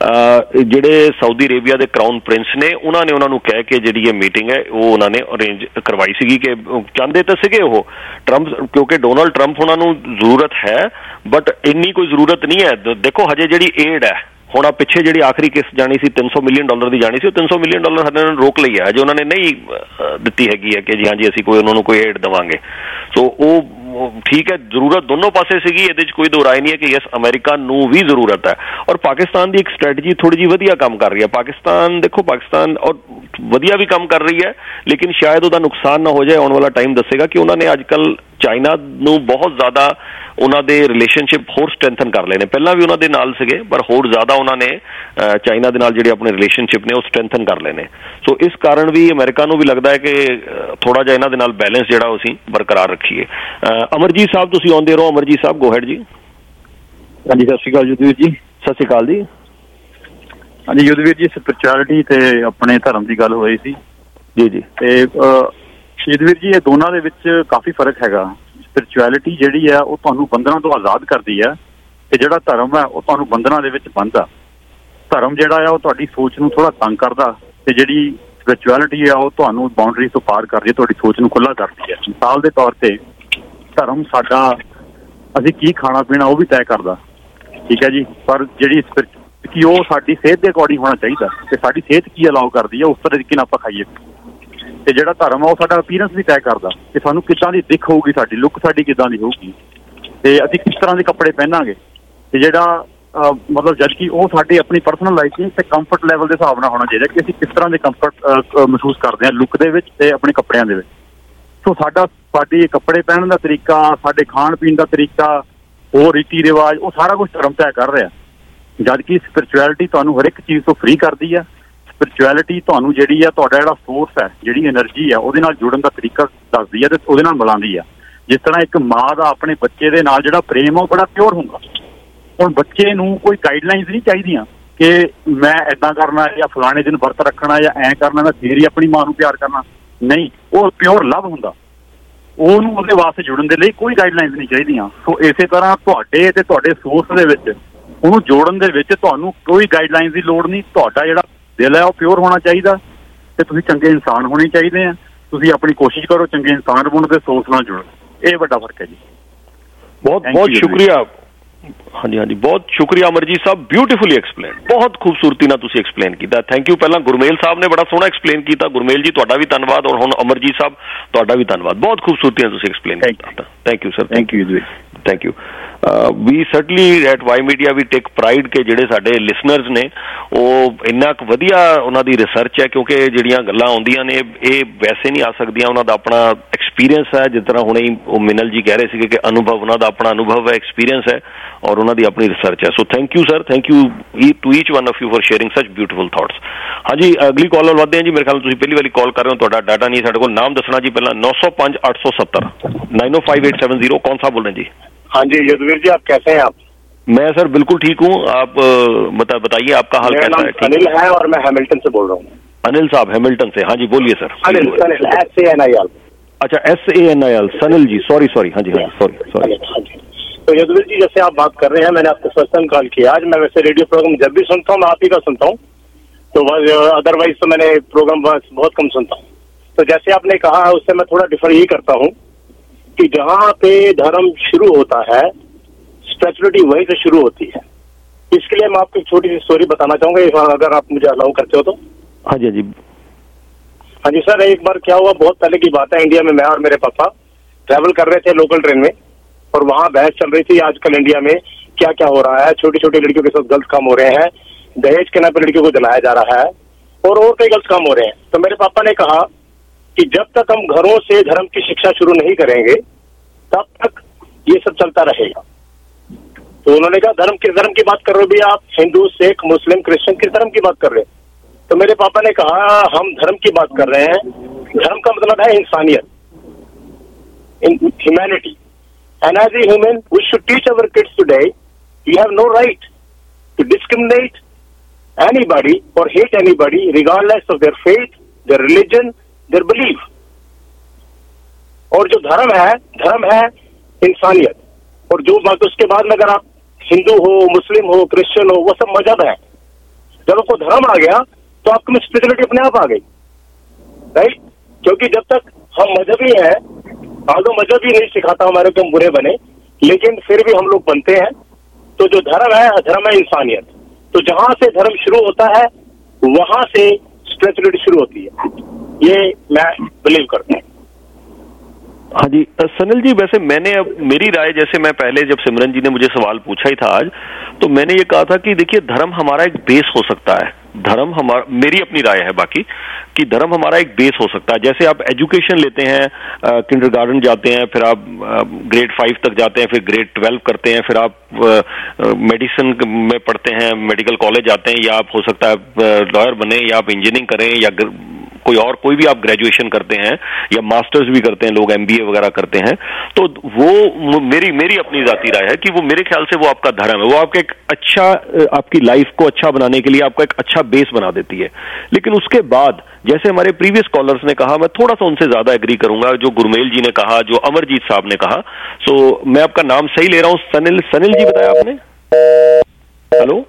ਜਿਹੜੇ ਸਾਊਦੀ ਅਰੇਬੀਆ ਦੇ ਕਰਾਊਨ ਪ੍ਰਿੰਸ ਨੇ, ਉਹਨਾਂ ਨੇ ਉਹਨਾਂ ਨੂੰ ਕਹਿ ਕੇ ਜਿਹੜੀ ਇਹ ਮੀਟਿੰਗ ਹੈ ਉਹ ਉਹਨਾਂ ਨੇ ਅਰੇਂਜ ਕਰਵਾਈ ਸੀਗੀ ਕਿ ਚਾਹੁੰਦੇ ਤਾਂ ਸੀਗੇ ਉਹ ਟਰੰਪ, ਕਿਉਂਕਿ ਡੋਨਾਲਡ ਟਰੰਪ ਉਹਨਾਂ ਨੂੰ ਜ਼ਰੂਰਤ ਹੈ ਬਟ ਇੰਨੀ ਕੋਈ ਜ਼ਰੂਰਤ ਨਹੀਂ ਹੈ। ਦੇਖੋ ਹਜੇ ਜਿਹੜੀ ਏਡ ਹੈ ਹੁਣ ਆ ਪਿੱਛੇ ਜਿਹੜੀ ਆਖਰੀ ਕਿਸ਼ਤ ਜਾਣੀ ਸੀ ਤਿੰਨ ਸੌ ਮਿਲੀਅਨ ਡਾਲਰ ਦੀ ਜਾਣੀ ਸੀ, ਉਹ ਤਿੰਨ ਸੌ ਮਿਲੀਅਨ ਡਾਲਰ ਹਜੇ ਉਹਨਾਂ ਨੇ ਰੋਕ ਲਈ ਹੈ, ਅਜੇ ਉਹਨਾਂ ਨੇ ਨਹੀਂ ਦਿੱਤੀ ਹੈਗੀ ਹੈ ਕਿ ਜੀ ਹਾਂਜੀ ਅਸੀਂ ਕੋਈ ਉਹਨਾਂ ਨੂੰ ਕੋਈ ਏਡ ਦੇਵਾਂਗੇ। ਸੋ ਉਹ ਠੀਕ ਹੈ, ਜ਼ਰੂਰਤ ਦੋਨੋਂ ਪਾਸੇ ਸੀਗੀ, ਇਹਦੇ 'ਚ ਕੋਈ ਦੋ ਰਾਏ ਨਹੀਂ ਹੈ ਕਿ ਯੈਸ ਅਮਰੀਕਾ ਨੂੰ ਵੀ ਜ਼ਰੂਰਤ ਹੈ। ਔਰ ਪਾਕਿਸਤਾਨ ਦੀ ਇੱਕ ਸਟ੍ਰੈਟਜੀ ਥੋੜ੍ਹੀ ਜਿਹੀ ਵਧੀਆ ਕੰਮ ਕਰ ਰਹੀ ਹੈ। ਪਾਕਿਸਤਾਨ ਦੇਖੋ ਪਾਕਿਸਤਾਨ ਔਰ ਵਧੀਆ ਵੀ ਕੰਮ ਕਰ ਰਹੀ ਹੈ, ਲੇਕਿਨ ਸ਼ਾਇਦ ਉਹਦਾ ਨੁਕਸਾਨ ਨਾ ਹੋ ਜਾਏ। ਆਉਣ ਵਾਲਾ ਟਾਈਮ ਦੱਸੇਗਾ ਕਿ ਉਹਨਾਂ ਨੇ ਅੱਜ ਕੱਲ੍ਹ ਚਾਈਨਾ ਨੂੰ ਬਹੁਤ ਜ਼ਿਆਦਾ ਉਹਨਾਂ ਦੇ ਰਿਲੇਸ਼ਨਸ਼ਿਪ ਹੋਰ ਸਟਰੈਂਥਨ ਕਰ ਲਏ ਨੇ। ਪਹਿਲਾਂ ਵੀ ਉਹਨਾਂ ਦੇ ਨਾਲ ਸੀਗੇ ਪਰ ਹੋਰ ਜ਼ਿਆਦਾ ਉਹਨਾਂ ਨੇ ਚਾਈਨਾ ਦੇ ਨਾਲ ਜਿਹੜੇ ਆਪਣੇ ਰਿਲੇਸ਼ਨਸ਼ਿਪ ਨੇ ਉਹ ਸਟਰੈਂਥਨ ਕਰ ਲਏ ਨੇ। ਸੋ ਇਸ ਕਾਰਨ ਵੀ ਅਮਰੀਕਾ ਨੂੰ ਵੀ ਲੱਗਦਾ ਹੈ ਕਿ ਥੋੜ੍ਹਾ ਜਿਹਾ ਇਹਨਾਂ ਦੇ ਨਾਲ ਬੈਲੈਂਸ ਜਿਹੜਾ ਉਹ ਅਸੀਂ ਬਰਕਰਾਰ ਰੱਖੀਏ। ਅਮਰਜੀਤ ਸਾਹਿਬ ਤੁਸੀਂ ਆਉਂਦੇ ਰਹੋ। ਅਮਰਜੀਤ ਸਾਹਿਬ ਗੋ ਹੈਡ ਜੀ। ਹਾਂਜੀ ਸਤਿ ਸ਼੍ਰੀ ਅਕਾਲ ਯੁੱਧਵੀਰ ਜੀ। ਸਤਿ ਸ਼੍ਰੀ ਅਕਾਲ ਜੀ। ਹਾਂਜੀ ਯੁੱਧਵੀਰ ਜੀ, ਸਪਿਰਿਚੁਅਲਿਟੀ ਤੇ ਆਪਣੇ ਧਰਮ ਦੀ ਗੱਲ ਹੋਈ ਸੀ ਜੀ ਜੀ। ਤੇ ਯੁੱਧਵੀਰ ਜੀ ਇਹ ਦੋਨਾਂ ਦੇ ਵਿੱਚ ਕਾਫੀ ਫਰਕ ਹੈਗਾ। ਸਪਿਰਿਚੁਅਲਿਟੀ ਜਿਹੜੀ ਹੈ ਉਹ ਤੁਹਾਨੂੰ ਬੰਧਨਾਂ ਤੋਂ ਆਜ਼ਾਦ ਕਰਦੀ ਹੈ, ਤੇ ਜਿਹੜਾ ਧਰਮ ਹੈ ਉਹ ਤੁਹਾਨੂੰ ਬੰਧਨਾਂ ਦੇ ਵਿੱਚ ਬੰਨ੍ਹਦਾ। ਧਰਮ ਜਿਹੜਾ ਆ ਉਹ ਤੁਹਾਡੀ ਸੋਚ ਨੂੰ ਥੋੜਾ ਤੰਗ ਕਰਦਾ, ਤੇ ਜਿਹੜੀ ਸਪਿਰਿਚੁਅਲਿਟੀ ਆ ਉਹ ਤੁਹਾਨੂੰ ਬਾਉਂਡਰੀ ਤੋਂ ਪਾਰ ਕਰਦੀ ਹੈ, ਤੁਹਾਡੀ ਸੋਚ ਨੂੰ ਖੁੱਲ੍ਹਾ ਕਰਦੀ ਹੈ। ਮਿਸਾਲ ਦੇ ਤੌਰ ਤੇ ਧਰਮ ਸਾਡਾ ਅਸੀਂ ਕੀ ਖਾਣਾ ਪੀਣਾ ਉਹ ਵੀ ਤੈਅ ਕਰਦਾ, ਠੀਕ ਹੈ ਜੀ, ਪਰ ਜਿਹੜੀ ਕਿ ਉਹ ਸਾਡੀ ਸਿਹਤ ਦੇ ਅਕੋਰਡਿੰਗ ਹੋਣਾ ਚਾਹੀਦਾ, ਤੇ ਸਾਡੀ ਸਿਹਤ ਕੀ ਅਲਾਓ ਕਰਦੀ ਹੈ ਉਸ ਤਰੀਕੇ ਨਾਲ ਆਪਾਂ ਖਾਈਏ। ਤੇ ਜਿਹੜਾ ਧਰਮ ਆ ਉਹ ਸਾਡਾ ਅਪੀਅਰੈਂਸ ਵੀ ਤੈਅ ਕਰਦਾ ਕਿ ਸਾਨੂੰ ਕਿੱਦਾਂ ਦੀ ਦਿੱਖ ਹੋਊਗੀ, ਸਾਡੀ ਲੁੱਕ ਸਾਡੀ ਕਿੱਦਾਂ ਦੀ ਹੋਊਗੀ, ਤੇ ਅਸੀਂ ਕਿਸ ਤਰ੍ਹਾਂ ਦੇ ਕੱਪੜੇ ਪਹਿਨਾਂਗੇ। ਤੇ ਜਿਹੜਾ ਮਤਲਬ ਜਦ ਕਿ ਉਹ ਸਾਡੀ ਆਪਣੀ ਪਰਸਨਲ ਲਾਈਫ ਤੇ ਕੰਫਰਟ ਲੈਵਲ ਦੇ ਹਿਸਾਬ ਨਾਲ ਹੋਣਾ ਚਾਹੀਦਾ ਕਿ ਅਸੀਂ ਕਿਸ ਤਰ੍ਹਾਂ ਦੇ ਕੰਫਰਟ ਮਹਿਸੂਸ ਕਰਦੇ ਹਾਂ ਲੁੱਕ ਦੇ ਵਿੱਚ ਤੇ ਆਪਣੇ ਕੱਪੜਿਆਂ ਦੇ ਵਿੱਚ। ਸੋ ਸਾਡਾ ਸਾਡੀ ਕੱਪੜੇ ਪਹਿਨਣ ਦਾ ਤਰੀਕਾ, ਸਾਡੇ ਖਾਣ ਪੀਣ ਦਾ ਤਰੀਕਾ, ਹੋਰ ਰੀਤੀ ਰਿਵਾਜ, ਉਹ ਸਾਰਾ ਕੁਛ ਧਰਮ ਤੈਅ ਕਰ ਰਿਹਾ। ਜਦ ਕਿ ਸਪਿਰਿਚੁਅਲਿਟੀ ਤੁਹਾਨੂੰ ਹਰ ਇੱਕ ਚੀਜ਼ ਤੋਂ ਫ੍ਰੀ ਕਰਦੀ ਆ। ਸਪਿਰਿਚੁਅਲਿਟੀ ਤੁਹਾਨੂੰ ਜਿਹੜੀ ਆ ਤੁਹਾਡਾ ਜਿਹੜਾ ਸੋਰਸ ਹੈ, ਜਿਹੜੀ ਐਨਰਜੀ ਆ, ਉਹਦੇ ਨਾਲ ਜੁੜਨ ਦਾ ਤਰੀਕਾ ਦੱਸਦੀ ਆ ਤੇ ਉਹਦੇ ਨਾਲ ਮਿਲਾਉਂਦੀ ਆ। ਜਿਸ ਤਰ੍ਹਾਂ ਇੱਕ ਮਾਂ ਦਾ ਆਪਣੇ ਬੱਚੇ ਦੇ ਨਾਲ ਜਿਹੜਾ ਪ੍ਰੇਮ ਆ ਉਹ ਬੜਾ ਪਿਓਰ ਹੁੰਦਾ। ਹੁਣ ਬੱਚੇ ਨੂੰ ਕੋਈ ਗਾਈਡਲਾਈਨਸ ਨਹੀਂ ਚਾਹੀਦੀਆਂ ਕਿ ਮੈਂ ਇੱਦਾਂ ਕਰਨਾ ਜਾਂ ਫਲਾਣੇ ਦਿਨ ਵਰਤ ਰੱਖਣਾ ਜਾਂ ਐਂ ਕਰਨਾ, ਮੈਂ ਫੇਰ ਹੀ ਆਪਣੀ ਮਾਂ ਨੂੰ ਪਿਆਰ ਕਰਨਾ, ਨਹੀਂ, ਉਹ ਪਿਓਰ ਲਵ ਹੁੰਦਾ। ਉਹਨੂੰ ਉਹਦੇ ਵਾਸਤੇ ਜੁੜਨ ਦੇ ਲਈ ਕੋਈ ਗਾਈਡਲਾਈਨਸ ਨਹੀਂ ਚਾਹੀਦੀਆਂ। ਸੋ ਇਸੇ ਤਰ੍ਹਾਂ ਤੁਹਾਡੇ ਤੇ ਤੁਹਾਡੇ ਸੋਰਸ ਦੇ ਵਿੱਚ ਉਹਨੂੰ ਜੋੜਨ ਦੇ ਵਿੱਚ ਤੁਹਾਨੂੰ ਕੋਈ ਗਾਈਡਲਾਈਨਸ ਦੀ ਲੋੜ ਨਹੀਂ। ਤੁਹਾਡਾ ਜਿਹੜਾ ਦਿਲ ਹੈ ਉਹ ਪਿਓਰ ਹੋਣਾ ਚਾਹੀਦਾ, ਤੇ ਤੁਸੀਂ ਚੰਗੇ ਇਨਸਾਨ ਹੋਣੇ ਚਾਹੀਦੇ ਆ। ਤੁਸੀਂ ਆਪਣੀ ਕੋਸ਼ਿਸ਼ ਕਰੋ ਚੰਗੇ ਇਨਸਾਨ ਬਣਨ ਤੇ ਸੋਚ ਨਾਲ ਜੁੜੋ। ਇਹ ਵੱਡਾ ਫਰਕ ਹੈ ਜੀ। ਬਹੁਤ ਬਹੁਤ ਸ਼ੁਕਰੀਆ। ਹਾਂਜੀ ਹਾਂਜੀ ਬਹੁਤ ਸ਼ੁਕਰੀਆ ਅਮਰਜੀਤ ਸਾਹਿਬ, ਬਿਊਟੀਫੁਲੀ ਐਕਸਪਲੇਨ, ਬਹੁਤ ਖੂਬਸੂਰਤੀ ਨਾਲ ਤੁਸੀਂ ਐਕਸਪਲੇਨ ਕੀਤਾ। Thank you. ਪਹਿਲਾਂ ਗੁਰਮੇਲ ਸਾਹਿਬ ਨੇ ਬੜਾ ਸੋਹਣਾ ਐਕਸਪਲੇਨ ਕੀਤਾ। ਗੁਰਮੇਲ ਜੀ ਤੁਹਾਡਾ ਵੀ ਧੰਨਵਾਦ, ਔਰ ਹੁਣ ਅਮਰਜੀਤ ਸਾਹਿਬ ਤੁਹਾਡਾ ਵੀ ਧੰਨਵਾਦ। ਬਹੁਤ ਖੂਬਸੂਰਤੀ ਨਾਲ ਤੁਸੀਂ ਐਕਸਪਲੇਨ ਕੀਤਾ। Thank you sir. Thank you ਜੀ। Thank you. We certainly at Y media we take pride ਕਿ ਜਿਹੜੇ ਸਾਡੇ ਲਿਸਨਰਸ ਨੇ ਉਹ ਇੰਨਾ ਕੁ ਵਧੀਆ ਉਹਨਾਂ ਦੀ ਰਿਸਰਚ ਹੈ, ਕਿਉਂਕਿ ਜਿਹੜੀਆਂ ਗੱਲਾਂ ਆਉਂਦੀਆਂ ਨੇ ਇਹ ਵੈਸੇ ਨਹੀਂ ਆ ਸਕਦੀਆਂ। ਉਹਨਾਂ ਦਾ ਆਪਣਾ ਐਕਸਪੀਰੀਅੰਸ ਹੈ, ਜਿਸ ਤਰ੍ਹਾਂ ਹੁਣੇ ਹੀ ਉਹ ਮਿਨਲ ਜੀ ਕਹਿ ਰਹੇ ਸੀਗੇ ਕਿ ਅਨੁਭਵ, ਉਹਨਾਂ ਦਾ ਆਪਣਾ ਅਨੁਭਵ ਹੈ, ਐਕਸਪੀਰੀਅੰਸ ਹੈ, ਔਰ ਉਹਨਾਂ ਦੀ ਆਪਣੀ ਰਿਸਰਚ ਹੈ। So thank you sir, thank you to each one of you for sharing such beautiful thoughts. ਹਾਂਜੀ ਅਗਲੀ ਕਾਲ ਵੱਲ ਵਧਦੇ ਹਾਂ ਜੀ। ਮੇਰੇ ਖਿਆਲ ਤੁਸੀਂ ਪਹਿਲੀ ਵਾਰੀ ਕਾਲ ਕਰ ਰਹੇ ਹੋ, ਤੁਹਾਡਾ ਡਾਟਾ ਨਹੀਂ ਸਾਡੇ ਕੋਲ। ਨਾਮ ਦੱਸਣਾ ਜੀ ਪਹਿਲਾਂ। नौ सौ पाँच आठ सौ सत्तर nine O five eight seven zero. कौन सा बोल रहे हैं जी? हाँ जी युद्धवीर जी, आप कैसे हैं? आप? मैं सर बिल्कुल ठीक हूँ। आप बता बताइए आपका हाल कैसा है? अनिल है और मैं हैमिल्टन से बोल रहा हूँ। अनिल साहब हैमिल्टन से। हाँ जी बोलिए sir. Anil Anil S A N I L. अच्छा S A N I L Sanil ji. Sorry sorry हाँ जी हाँ सॉरी सॉरी। तो युद्धवीर जी जैसे आप बात कर रहे हैं, मैंने आपको फर्स्ट टाइम कॉल किया आज। मैं वैसे रेडियो प्रोग्राम जब भी सुनता हूँ मैं आप ही का सुनता हूँ, तो अदरवाइज तो मैंने प्रोग्राम बहुत कम सुनता हूँ। तो जैसे आपने कहा उससे मैं थोड़ा डिफर ही करता हूँ कि जहाँ पे धर्म शुरू होता है स्पिरिचुअलिटी वहीं से शुरू होती है। इसके लिए मैं आपको एक छोटी सी स्टोरी बताना चाहूंगा, अगर आप मुझे अलाउ करते हो तो। हाँ जी जी हाँ जी सर, एक बार क्या हुआ, बहुत पहले की बात है, इंडिया में मैं और मेरे पापा ट्रैवल कर रहे थे लोकल ट्रेन में, और वहाँ बहस चल रही थी आजकल इंडिया में क्या क्या हो रहा है। छोटी छोटी लड़कियों के साथ गलत काम हो रहे हैं, दहेज के नाम पर लड़कियों को जलाया जा रहा है, और और कई गलत काम हो रहे हैं। तो मेरे पापा ने कहा कि जब तक हम घरों से धर्म की शिक्षा शुरू नहीं करेंगे तब तक ये सब चलता रहेगा। तो उन्होंने कहा धर्म किस धर्म की बात कर रहे हो भैया आप? हिंदू, सिख, मुस्लिम, क्रिश्चियन किस धर्म की बात कर रहे हो? तो मेरे पापा ने कहा हम धर्म की बात कर रहे हैं, धर्म का मतलब है इंसानियत, humanity, and as a human we should teach our kids today you have no right to discriminate anybody और hate anybody regardless of their faith, their religion, their belief. और जो धर्म है, धर्म है इंसानियत। और जो बात उसके बाद में अगर आप हिंदू हो, मुस्लिम हो, क्रिश्चियन हो, वो सब मजहब है। जब आपको धर्म आ गया तो आपको में स्पिरिचुअलिटी अपने आप आ गई, राइट? क्योंकि जब तक हम मजहबी हैं, आगे मजहब ही नहीं सिखाता हमारे को हम बुरे बने, लेकिन फिर भी हम लोग बनते हैं। तो जो धर्म है, धर्म है इंसानियत। तो जहां से धर्म शुरू होता है वहां से स्पिरिचुअलिटी शुरू होती है, ये मैं बिलीव करता हूँ। हाँ जी सनिल जी, वैसे मैंने अब मेरी राय, जैसे मैं पहले जब सिमरन जी ने मुझे सवाल पूछा ही था आज, तो मैंने ये कहा था कि देखिए धर्म हमारा एक बेस हो सकता है। धर्म हमारा, मेरी अपनी राय है बाकी, कि धर्म हमारा एक बेस हो सकता है। जैसे आप एजुकेशन लेते हैं, किंडरगार्टन जाते हैं, फिर आप ग्रेड फाइव तक जाते हैं, फिर ग्रेड ट्वेल्व करते हैं, फिर आप मेडिसिन में पढ़ते हैं, मेडिकल कॉलेज जाते हैं, या आप हो सकता है लॉयर बने, या आप इंजीनियरिंग करें, या कोई और कोई भी आप ग्रेजुएशन करते हैं, या मास्टर्स भी करते हैं लोग, एमबीए वगैरह करते हैं। तो वो मेरी मेरी अपनी जाती राय है कि वो मेरे ख्याल से वो आपका धर्म है, वो आपका एक अच्छा, आपकी लाइफ को अच्छा बनाने के लिए आपका एक अच्छा बेस बना देती है। लेकिन उसके बाद जैसे हमारे प्रीवियस कॉलर्स ने कहा, मैं थोड़ा सा उनसे ज्यादा एग्री करूंगा, जो गुरमेल जी ने कहा, जो अमरजीत साहब ने कहा। सो मैं आपका नाम सही ले रहा हूं, सनिल सनिल जी बताया आपने? हेलो,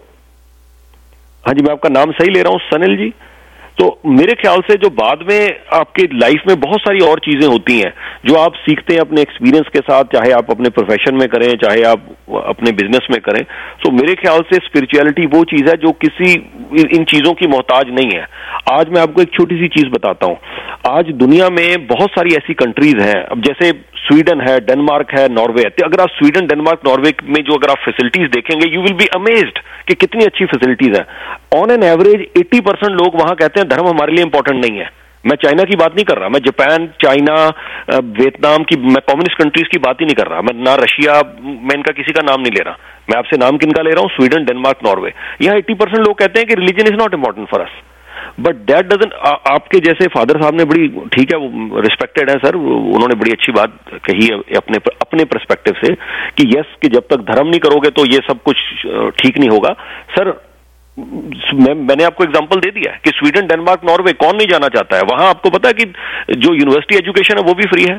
हाँ जी, मैं आपका नाम सही ले रहा हूं, सनिल जी? तो मेरे ख्याल से जो बाद में आपके लाइफ में बहुत सारी और चीजें होती हैं जो आप सीखते हैं अपने एक्सपीरियंस के साथ, चाहे आप अपने प्रोफेशन में करें, चाहे आप अपने बिजनेस में करें। तो मेरे ख्याल से स्पिरिचुअलिटी वो चीज है जो किसी इन चीजों की मोहताज नहीं है। आज मैं आपको एक छोटी सी चीज बताता हूं। आज दुनिया में बहुत सारी ऐसी कंट्रीज हैं, अब जैसे स्वीडन है, डेनमार्क है, नॉर्वे है। अगर आप स्वीडन, डेनमार्क, नॉर्वे में जो अगर आप फैसिलिटीज देखेंगे, यू विल बी अमेज्ड कि कितनी अच्छी फैसिलिटीज है। ऑन एन एवरेज अस्सी परसेंट लोग वहां कहते हैं धर्म हमारे लिए इंपॉर्टेंट नहीं है। मैं चाइना की बात नहीं कर रहा, मैं जापान, चाइना, वियतनाम की, मैं कम्युनिस्ट कंट्रीज की बात ही नहीं कर रहा, मैं ना रशिया, मैं इनका किसी का नाम नहीं ले रहा। मैं आपसे नाम किनका ले रहा हूं? Sweden, Denmark, Norway. यहाँ अस्सी परसेंट लोग कहते हैं कि religion is not important for us. But that doesn't, आपके जैसे फादर साहब ने बड़ी, ठीक है, वो रिस्पेक्टेड है सर, उन्होंने बड़ी अच्छी बात कही है अपने अपने पर्सपेक्टिव से कि यस, कि जब तक धर्म नहीं करोगे तो ये सब कुछ ठीक नहीं होगा। सर मैं, मैंने आपको एग्जांपल दे दिया है कि स्वीडन, डेनमार्क, नॉर्वे कौन नहीं जाना चाहता है। वहां आपको पता है कि जो यूनिवर्सिटी एजुकेशन है वो भी फ्री है,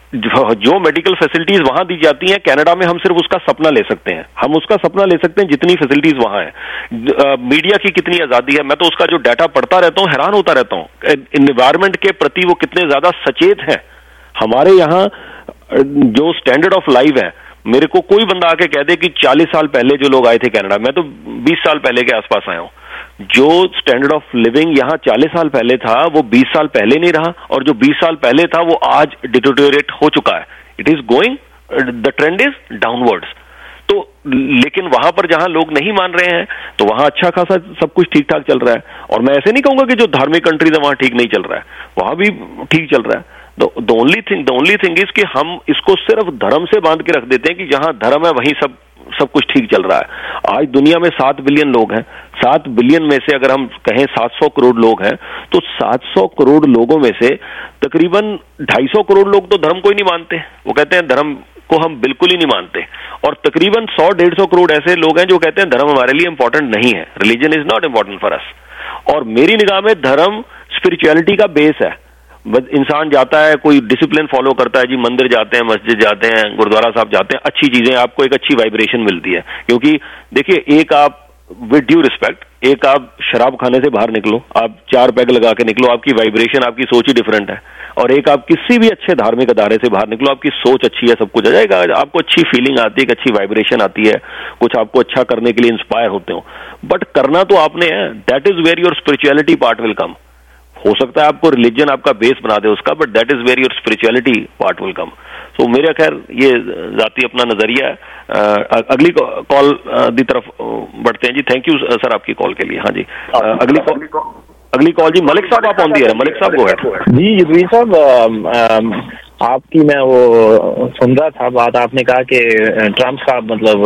जो मेडिकल फैसिलिटीज वहां दी जाती हैं, कनाडा में हम सिर्फ उसका सपना ले सकते हैं, हम उसका सपना ले सकते हैं जितनी फैसिलिटीज वहां है। मीडिया की कितनी आजादी है, मैं तो उसका जो डाटा पढ़ता रहता हूं हैरान होता रहता हूं। एनवायरमेंट के प्रति वो कितने ज्यादा सचेत है। हमारे यहाँ जो स्टैंडर्ड ऑफ लाइफ है, मेरे को कोई बंदा आके कह दे कि चालीस साल पहले जो लोग आए थे कनाडा, मैं तो बीस साल पहले के आसपास आया हूं, जो स्टैंडर्ड ऑफ लिविंग यहाँ चालीस साल पहले था वो बीस साल पहले नहीं रहा, और जो बीस साल पहले था वो आज डिटोरिएट हो चुका है। It is going, the trend is downwards. तो लेकिन वहां पर जहां लोग नहीं मान रहे हैं तो वहां अच्छा खासा सब कुछ ठीक ठाक चल रहा है। और मैं ऐसे नहीं कहूंगा कि जो धार्मिक कंट्रीज है वहां ठीक नहीं चल रहा है, वहां भी ठीक चल रहा है। The only thing the only thing is कि हम इसको सिर्फ धर्म से बांध के रख देते हैं कि जहां धर्म है वहीं सब सब कुछ ठीक चल रहा है। आज दुनिया में सात बिलियन लोग हैं, सात बिलियन में से अगर हम कहें सात सौ करोड़ लोग हैं, तो सात सौ करोड़ लोगों में से तकरीबन ढाई सौ करोड़ लोग तो धर्म को ही नहीं मानते। वो कहते हैं धर्म को हम बिल्कुल ही नहीं मानते, और तकरीबन सौ डेढ़ सौ करोड़ ऐसे लोग हैं जो कहते हैं धर्म हमारे लिए इंपॉर्टेंट नहीं है, religion is not important for us. और मेरी निगाह में धर्म स्पिरिचुअलिटी का बेस है। इंसान जाता है, कोई डिसिप्लिन फॉलो करता है जी, मंदिर जाते हैं, मस्जिद जाते हैं, गुरुद्वारा साहब जाते हैं, अच्छी चीजें, आपको एक अच्छी वाइब्रेशन मिलती है। क्योंकि देखिए, एक आप विद ड्यू रिस्पेक्ट, एक आप शराब खाने से बाहर निकलो, आप चार पैग लगा के निकलो, आपकी वाइब्रेशन, आपकी सोच ही डिफरेंट है। और एक आप किसी भी अच्छे धार्मिक अदारे से बाहर निकलो, आपकी सोच अच्छी है, सब कुछ आ जाएगा, आपको अच्छी फीलिंग आती है, एक अच्छी वाइब्रेशन आती है, कुछ आपको अच्छा करने के लिए इंस्पायर होते हो। बट करना तो आपने है, that is where your spirituality part will come. हो सकता है आपको रिलीजन आपका बेस बना दे उसका, but that is where your spirituality part will come. So मेरा खैर ये जाती अपना नजरिया है। uh, अगली कॉल की तरफ बढ़ते हैं जी। थैंक यू सर आपकी कॉल के लिए। हाँ जी, uh, अगली कॉल अगली कॉल जी, मलिक साहब आप ऑन दी है। मलिक साहब को है जी। जगवीर साहब, आपकी मैं वो सुन रहा था बात, आपने कहा कि ट्रम्प साहब मतलब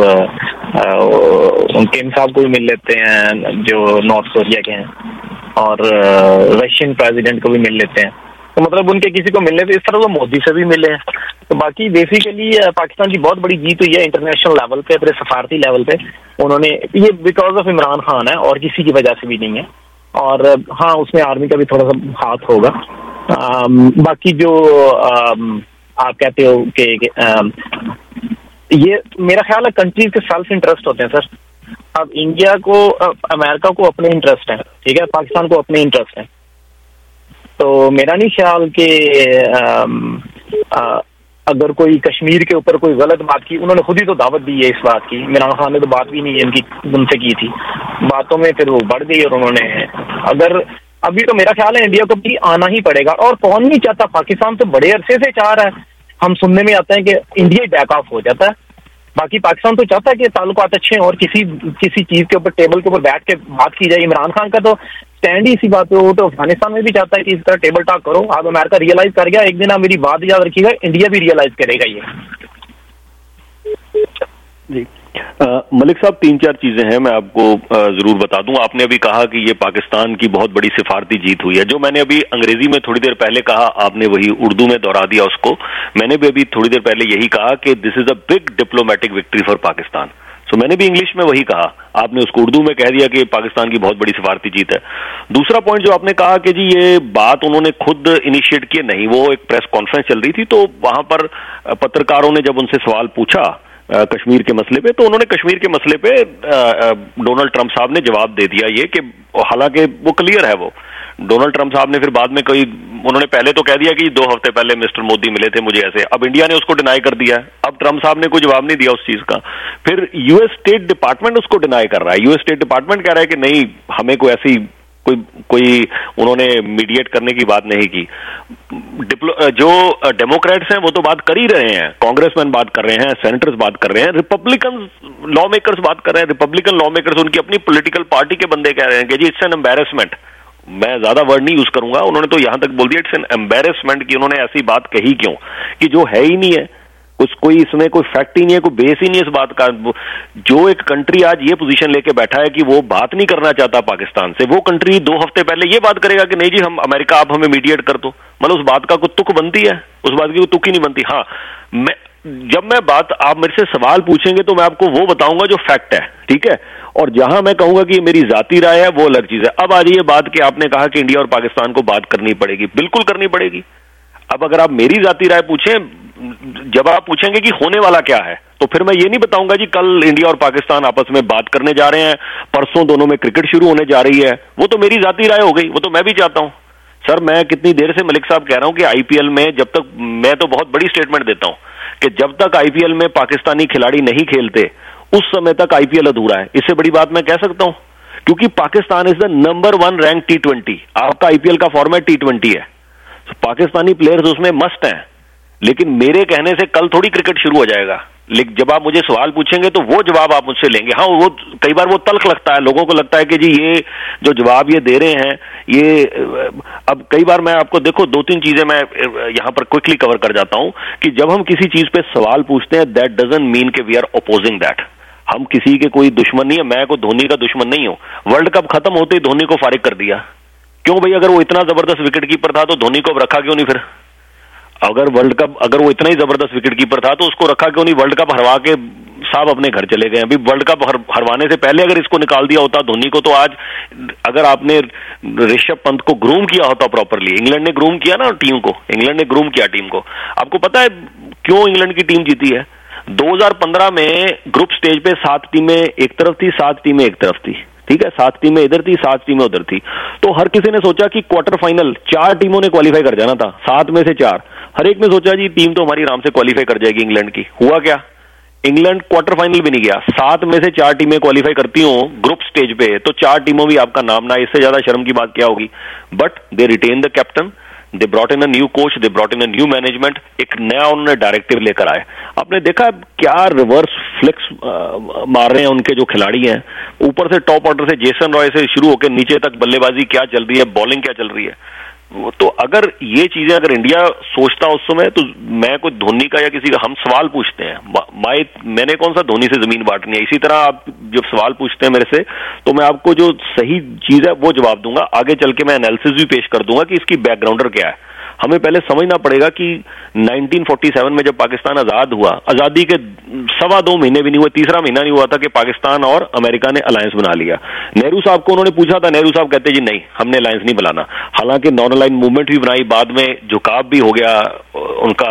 किम साहब को भी मिल लेते हैं जो नॉर्थ कोरिया के हैं, और रशियन प्रेसिडेंट को भी मिल लेते हैं, तो मतलब उनके किसी को मिलने, तो इस तरह वो मोदी से भी मिले हैं। तो बाकी बेसिकली पाकिस्तान की बहुत बड़ी जीत हुई है इंटरनेशनल लेवल पे, अपने सफारती लेवल पे। उन्होंने ये बिकॉज ऑफ इमरान खान है और किसी की वजह से भी नहीं है, और हाँ उसमें आर्मी का भी थोड़ा सा हाथ होगा। आम, बाकी जो आम, आप कहते हो कि ये मेरा ख्याल है कंट्रीज के सेल्फ इंटरेस्ट होते हैं सर। अब इंडिया को, अमेरिका को अपने इंटरेस्ट हैं, ठीक है, पाकिस्तान को अपने इंटरेस्ट हैं, तो मेरा नहीं ख्याल कि अगर कोई कश्मीर के ऊपर कोई गलत बात की, उन्होंने खुद ही तो दावत दी है इस बात की, इमरान खान ने तो बात भी नहीं है इनकी उनसे की थी, बातों में फिर वो बढ़ गई, और उन्होंने अगर अभी तो मेरा ख्याल है इंडिया को भी आना ही पड़ेगा। और कौन नहीं चाहता, पाकिस्तान तो बड़े अरसे से चाह रहा है, हम सुनने में आता है कि इंडिया बैक ऑफ हो जाता है, बाकी पाकिस्तान तो चाहता है कि ताल्लुकात अच्छे हैं और किसी किसी चीज के ऊपर टेबल के ऊपर बैठ के बात की जाए। इमरान खान का तो स्टैंड ही इसी बात पे, वो तो अफगानिस्तान में भी चाहता है कि इस तरह टेबल टॉक करो। अब अमेरिका रियलाइज कर गया, एक दिन आप मेरी बात याद रखिएगा, इंडिया भी रियलाइज करेगा ये। जी आ, मलिक साहब, तीन चार चीजें हैं, मैं आपको आ, जरूर बता दूं। आपने अभी कहा कि ये पाकिस्तान की बहुत बड़ी सिफारती जीत हुई है, जो मैंने अभी अंग्रेजी में थोड़ी देर पहले कहा, आपने वही उर्दू में दोहरा दिया उसको। मैंने भी अभी थोड़ी देर पहले यही कहा कि this is a big diplomatic victory for Pakistan. So मैंने भी इंग्लिश में वही कहा, आपने उसको उर्दू में कह दिया कि पाकिस्तान की बहुत बड़ी सिफारती जीत है। दूसरा पॉइंट जो आपने कहा कि जी ये बात उन्होंने खुद इनिशिएट की नहीं, वो एक प्रेस कॉन्फ्रेंस चल रही थी, तो वहां पर पत्रकारों ने जब उनसे सवाल पूछा कश्मीर के मसले पे, तो उन्होंने कश्मीर के मसले पे डोनाल्ड ट्रंप साहब ने जवाब दे दिया ये कि हालांकि वो क्लियर है, वो डोनाल्ड ट्रंप साहब ने फिर बाद में कोई, उन्होंने पहले तो कह दिया कि दो हफ्ते पहले मिस्टर मोदी मिले थे मुझे ऐसे, अब इंडिया ने उसको डिनाई कर दिया है, अब ट्रंप साहब ने कोई जवाब नहीं दिया उस चीज का। फिर यूएस स्टेट डिपार्टमेंट उसको डिनाई कर रहा है, यूएस स्टेट डिपार्टमेंट कह रहा है कि नहीं, हमें कोई ऐसी कोई कोई उन्होंने मीडिएट करने की बात नहीं की। जो डेमोक्रेट्स हैं वो तो बात कर ही रहे हैं, कांग्रेसमैन बात कर रहे हैं, सेनेटर्स बात कर रहे हैं, रिपब्लिकन लॉ मेकर्स बात कर रहे हैं, रिपब्लिकन लॉ मेकर्स उनकी अपनी पॉलिटिकल पार्टी के बंदे कह रहे हैं कि जी इट्स एन एम्बैरेसमेंट। मैं ज्यादा वर्ड नहीं यूज करूंगा, उन्होंने तो यहां तक बोल दिया इट्स एन एम्बैरेसमेंट, कि उन्होंने ऐसी बात कही क्यों कि जो है ही नहीं है, कुछ कोई इसमें कोई फैक्ट ही नहीं है, कोई बेस ही नहीं है इस बात का। जो एक कंट्री आज ये पोजीशन लेके बैठा है कि वो बात नहीं करना चाहता पाकिस्तान से, वो कंट्री दो हफ्ते पहले ये बात करेगा कि नहीं जी हम अमेरिका आप हमें मीडिएट कर दो, मतलब उस बात का कोई तुक बनती है? उस बात की कोई तुक ही नहीं बनती। हाँ, मैं जब मैं बात, आप मेरे से सवाल पूछेंगे तो मैं आपको वो बताऊंगा जो फैक्ट है, ठीक है, और जहां मैं कहूंगा कि मेरी जाती राय है वो अलग चीज है। अब आ रही है बात कि आपने कहा कि इंडिया और पाकिस्तान को बात करनी पड़ेगी, बिल्कुल करनी पड़ेगी। अब अगर आप मेरी जाती राय पूछें, जब आप पूछेंगे कि होने वाला क्या है, तो फिर मैं ये नहीं बताऊंगा जी कल इंडिया और पाकिस्तान आपस में बात करने जा रहे हैं, परसों दोनों में क्रिकेट शुरू होने जा रही है, वो तो मेरी जाती राय हो गई, वो तो मैं भी चाहता हूं। सर मैं कितनी देर से मलिक साहब कह रहा हूं कि आईपीएल में जब तक, मैं तो बहुत बड़ी स्टेटमेंट देता हूं कि जब तक आईपीएल में पाकिस्तानी खिलाड़ी नहीं खेलते उस समय तक आईपीएल अधूरा है। इससे बड़ी बात मैं कह सकता हूं, क्योंकि Pakistan is the number one rank T twenty, आपका आईपीएल का फॉर्मेट टी ट्वेंटी है, तो पाकिस्तानी प्लेयर्स उसमें मस्ट हैं। लेकिन मेरे कहने से कल थोड़ी क्रिकेट शुरू हो जाएगा, लेकिन जब आप मुझे सवाल पूछेंगे तो वो जवाब आप मुझसे लेंगे। हाँ, वो कई बार वो तल्ख लगता है, लोगों को लगता है कि जी ये जो जवाब ये दे रहे हैं ये, अब कई बार मैं आपको, देखो दो तीन चीजें मैं यहां पर क्विकली कवर कर जाता हूं कि जब हम किसी चीज पे सवाल पूछते हैं, दैट डजंट मीन कि वी आर अपोजिंग दैट। हम किसी के कोई दुश्मन नहीं है, मैं कोई धोनी का दुश्मन नहीं हूं। वर्ल्ड कप खत्म होते ही धोनी को फारिग कर दिया, क्यों भाई? अगर वो इतना जबरदस्त विकेट कीपर था तो धोनी को रखा क्यों नहीं? फिर अगर वर्ल्ड कप, अगर वो इतना ही जबरदस्त विकेट कीपर था तो उसको रखा क्यों नहीं? वर्ल्ड कप हरवा के साहब अपने घर चले गए। अभी वर्ल्ड कप हर, हरवाने से पहले अगर इसको निकाल दिया होता धोनी को, तो आज अगर आपने ऋषभ पंत को ग्रूम किया होता प्रॉपरली, इंग्लैंड ने ग्रूम किया ना टीम को, इंग्लैंड ने ग्रूम किया टीम को। आपको पता है क्यों इंग्लैंड की टीम जीती है? दो हज़ार पंद्रह में ग्रुप स्टेज पे सात टीमें एक तरफ थी, सात टीमें एक तरफ थी, ठीक है, सात टीमें इधर थी, सात टीमें उधर थी। तो हर किसी ने सोचा कि क्वार्टर फाइनल चार टीमों ने क्वालिफाई कर जाना था, सात में से चार। हर एक ने सोचा जी टीम तो हमारी आराम से क्वालिफाई कर जाएगी इंग्लैंड की। हुआ क्या? इंग्लैंड क्वार्टर फाइनल भी नहीं गया। सात में से चार टीमें क्वालिफाई करती हो ग्रुप स्टेज पे, तो चार टीमों भी आपका नाम ना, इससे ज्यादा शर्म की बात क्या होगी? But they retain the captain, they brought in a new coach, they brought in a new management, एक नया उन्होंने डायरेक्टिव लेकर आए। आपने देखा क्या रिवर्स फ्लिक्स मार रहे हैं उनके जो खिलाड़ी हैं, ऊपर से टॉप ऑर्डर से जेसन रॉय से शुरू होकर नीचे तक बल्लेबाजी क्या चल रही है, बॉलिंग क्या चल रही है। तो अगर ये चीजें अगर इंडिया सोचता उस समय, तो मैं कोई धोनी का या किसी का, हम सवाल पूछते हैं, माई मैंने कौन सा धोनी से जमीन बांटनी है। इसी तरह आप जब सवाल पूछते हैं मेरे से, तो मैं आपको जो सही चीज है वो जवाब दूंगा, आगे चल के मैं एनालिसिस भी पेश कर दूंगा कि इसकी बैकग्राउंडर क्या है। हमें पहले समझना पड़ेगा कि नाइनटीन फोर्टी सेवन में जब पाकिस्तान आजाद हुआ, आजादी के सवा दो महीने भी नहीं हुए, तीसरा महीना नहीं हुआ था कि पाकिस्तान और अमेरिका ने अलायंस बना लिया। नेहरू साहब को उन्होंने पूछा था, नेहरू साहब कहते जी नहीं, हमने अलायंस नहीं बनाना। हालांकि नॉन अलाइन मूवमेंट भी बनाई, बाद में झुकाव भी हो गया उनका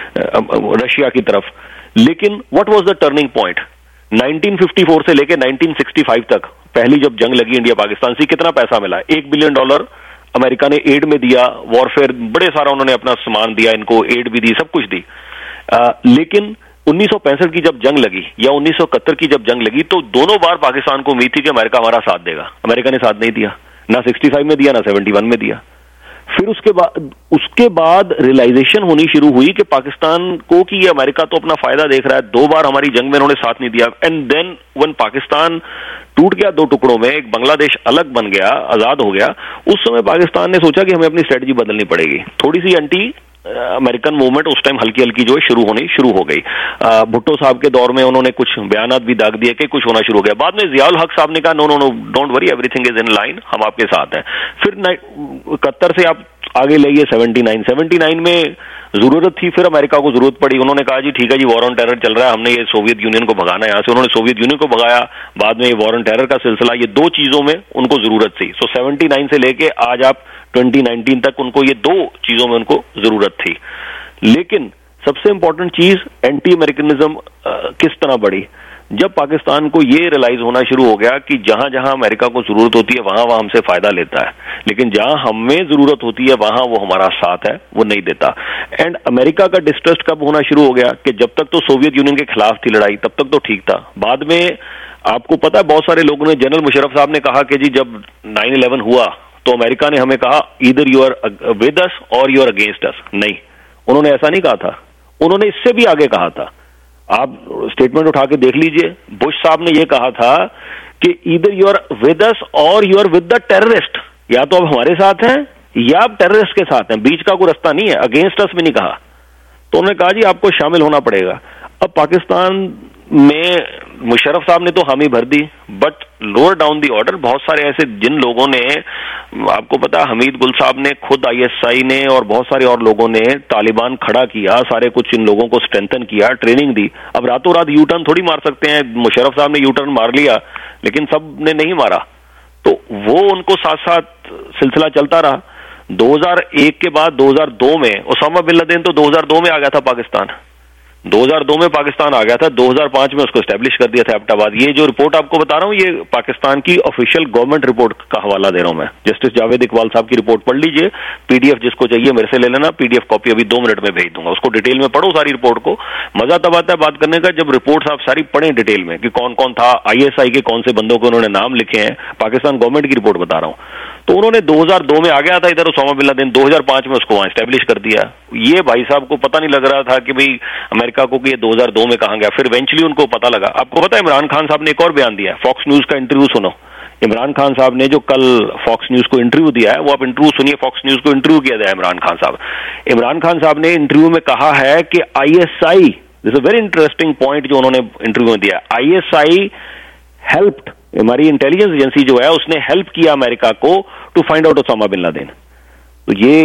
रशिया की तरफ। लेकिन what was the turning point? Nineteen fifty four से लेकर नाइनटीन सिक्सटी फाइव तक, पहली जब जंग लगी इंडिया पाकिस्तान से, कितना पैसा मिला? एक बिलियन डॉलर अमेरिका ने एड में दिया, वॉरफेयर बड़े सारा उन्होंने अपना सामान दिया, इनको एड भी दी, सब कुछ दी। आ, लेकिन उन्नीस सौ पैंसठ की जब जंग लगी या उन्नीस सौ इकहत्तर की जब जंग लगी, तो दोनों बार पाकिस्तान को उम्मीद थी कि अमेरिका हमारा साथ देगा। अमेरिका ने साथ नहीं दिया, ना सिक्सटी फाइव में दिया, ना सेवेंटी वन में दिया। फिर उसके बाद उसके बाद रियलाइजेशन होनी शुरू हुई कि पाकिस्तान को कि ये अमेरिका तो अपना फायदा देख रहा है, दो बार हमारी जंग में इन्होंने साथ नहीं दिया। एंड देन व्हेन पाकिस्तान टूट गया दो टुकड़ों में, एक बांग्लादेश अलग बन गया, आजाद हो गया, उस समय पाकिस्तान ने सोचा कि हमें अपनी स्ट्रेटजी बदलनी पड़ेगी। थोड़ी सी एंटी अमेरिकन मूवमेंट उस टाइम हल्की हल्की जो है शुरू होनी शुरू हो गई। भुट्टो साहब के दौर में उन्होंने कुछ बयानात भी दाग दिए कि कुछ होना शुरू हो गया। बाद में जियाउल हक साहब ने कहा no no no don't worry, everything is in line, हम आपके साथ हैं। फिर इकहत्तर से आप आगे ले गए सेवेंटी नाइन, सेवेंटी नाइन में जरूरत थी, फिर अमेरिका को जरूरत पड़ी, उन्होंने कहा जी ठीक है जी, वॉर ऑन टेरर चल रहा है, हमने ये सोवियत यूनियन को भगाना है यहाँ से। उन्होंने सोवियत यूनियन को भगाया, बाद में ये वॉर ऑन टेरर का सिलसिला, ये दो चीजों में उनको जरूरत थी। सो सेवेंटी नाइन से लेके आज आप ट्वेंटी नाइनटीन तक उनको ये दो चीजों में उनको जरूरत थी। लेकिन सबसे इंपॉर्टेंट चीज एंटी अमेरिकनिज्म किस तरह बढ़ी? जब पाकिस्तान को ये रियलाइज होना शुरू हो गया कि जहां जहां अमेरिका को जरूरत होती है वहां वहां हमसे फायदा लेता है, लेकिन जहां हमें जरूरत होती है वहां वो हमारा साथ है, वो नहीं देता। एंड अमेरिका का डिस्ट्रस्ट कब होना शुरू हो गया कि जब तक तो सोवियत यूनियन के खिलाफ थी लड़ाई, तब तक तो ठीक था। बाद में आपको पता है बहुत सारे लोगों ने, जनरल मुशर्रफ साहब ने कहा कि जी जब नाइन इलेवन हुआ तो अमेरिका ने हमें कहा either you are with us or you are against us. नहीं, उन्होंने ऐसा नहीं कहा था, उन्होंने इससे भी आगे कहा था। आप स्टेटमेंट उठा के देख लीजिए, बुश साहब ने यह कहा था कि either you are with us or you are with the terrorist, या तो आप हमारे साथ हैं या आप टेररिस्ट के साथ हैं, बीच का कोई रास्ता नहीं है। अगेंस्ट अस भी नहीं कहा। तो उन्होंने कहा जी आपको शामिल होना पड़ेगा। अब पाकिस्तान में मुशर्रफ साहब ने तो हामी भर दी, but lower down the order बहुत सारे ऐसे जिन लोगों ने, आपको पता है हमीद गुल साहब ने खुद, आईएसआई ने और बहुत सारे और लोगों ने तालिबान खड़ा किया, सारे कुछ इन लोगों को स्ट्रेंथन किया, ट्रेनिंग दी। अब रातों रात यू टर्न थोड़ी मार सकते हैं, मुशर्रफ साहब ने यू टर्न मार लिया लेकिन सब ने नहीं मारा, तो वो उनको साथ साथ सिलसिला चलता रहा। दो हज़ार एक के बाद दो हज़ार दो में ओसामा बिन लादेन तो दो हज़ार दो में आ गया था पाकिस्तान, दो हज़ार दो में पाकिस्तान आ गया था, दो हज़ार पाँच में उसको एस्टेब्लिश कर दिया था एबटाबाद। ये जो रिपोर्ट आपको बता रहा हूँ ये पाकिस्तान की ऑफिशियल गवर्नमेंट रिपोर्ट का हवाला दे रहा हूं मैं। जस्टिस जावेद इकबाल साहब की रिपोर्ट पढ़ लीजिए, पीडीएफ जिसको चाहिए मेरे से ले लेना, पीडीएफ कॉपी अभी दो मिनट में भेज दूंगा, उसको डिटेल में पढ़ो सारी रिपोर्ट को। मजा तब आता है बात करने का जब रिपोर्ट आप सारी पढ़ें डिटेल में कि कौन कौन था, आईएसआई के कौन से बंदों के उन्होंने नाम लिखे हैं, पाकिस्तान गवर्नमेंट की रिपोर्ट बता रहा हूं। तो उन्होंने दो हज़ार दो में आ गया था इधर ओसामा बिन लादेन, दो हज़ार पाँच में उसको वहां एस्टेब्लिश कर दिया। ये भाई साहब को पता नहीं लग रहा था कि भाई अमेरिका को कि ये दो हज़ार दो में कहां गया, फिर इवेंचुअली उनको पता लगा। आपको पता है इमरान खान साहब ने एक और बयान दिया है, फॉक्स न्यूज का इंटरव्यू सुनो। इमरान खान साहब ने जो कल फॉक्स न्यूज को इंटरव्यू दिया है, वो आप इंटरव्यू सुनिए, फॉक्स न्यूज को इंटरव्यू किया गया इमरान खान साहब। इमरान खान साहब ने इंटरव्यू में कहा है कि ISI, this is a very interesting point जो उन्होंने इंटरव्यू में दिया, आईएसआई हेल्प्ड, हमारी इंटेलिजेंस एजेंसी जो है उसने हेल्प किया अमेरिका को to find out Osama bin Laden. तो ये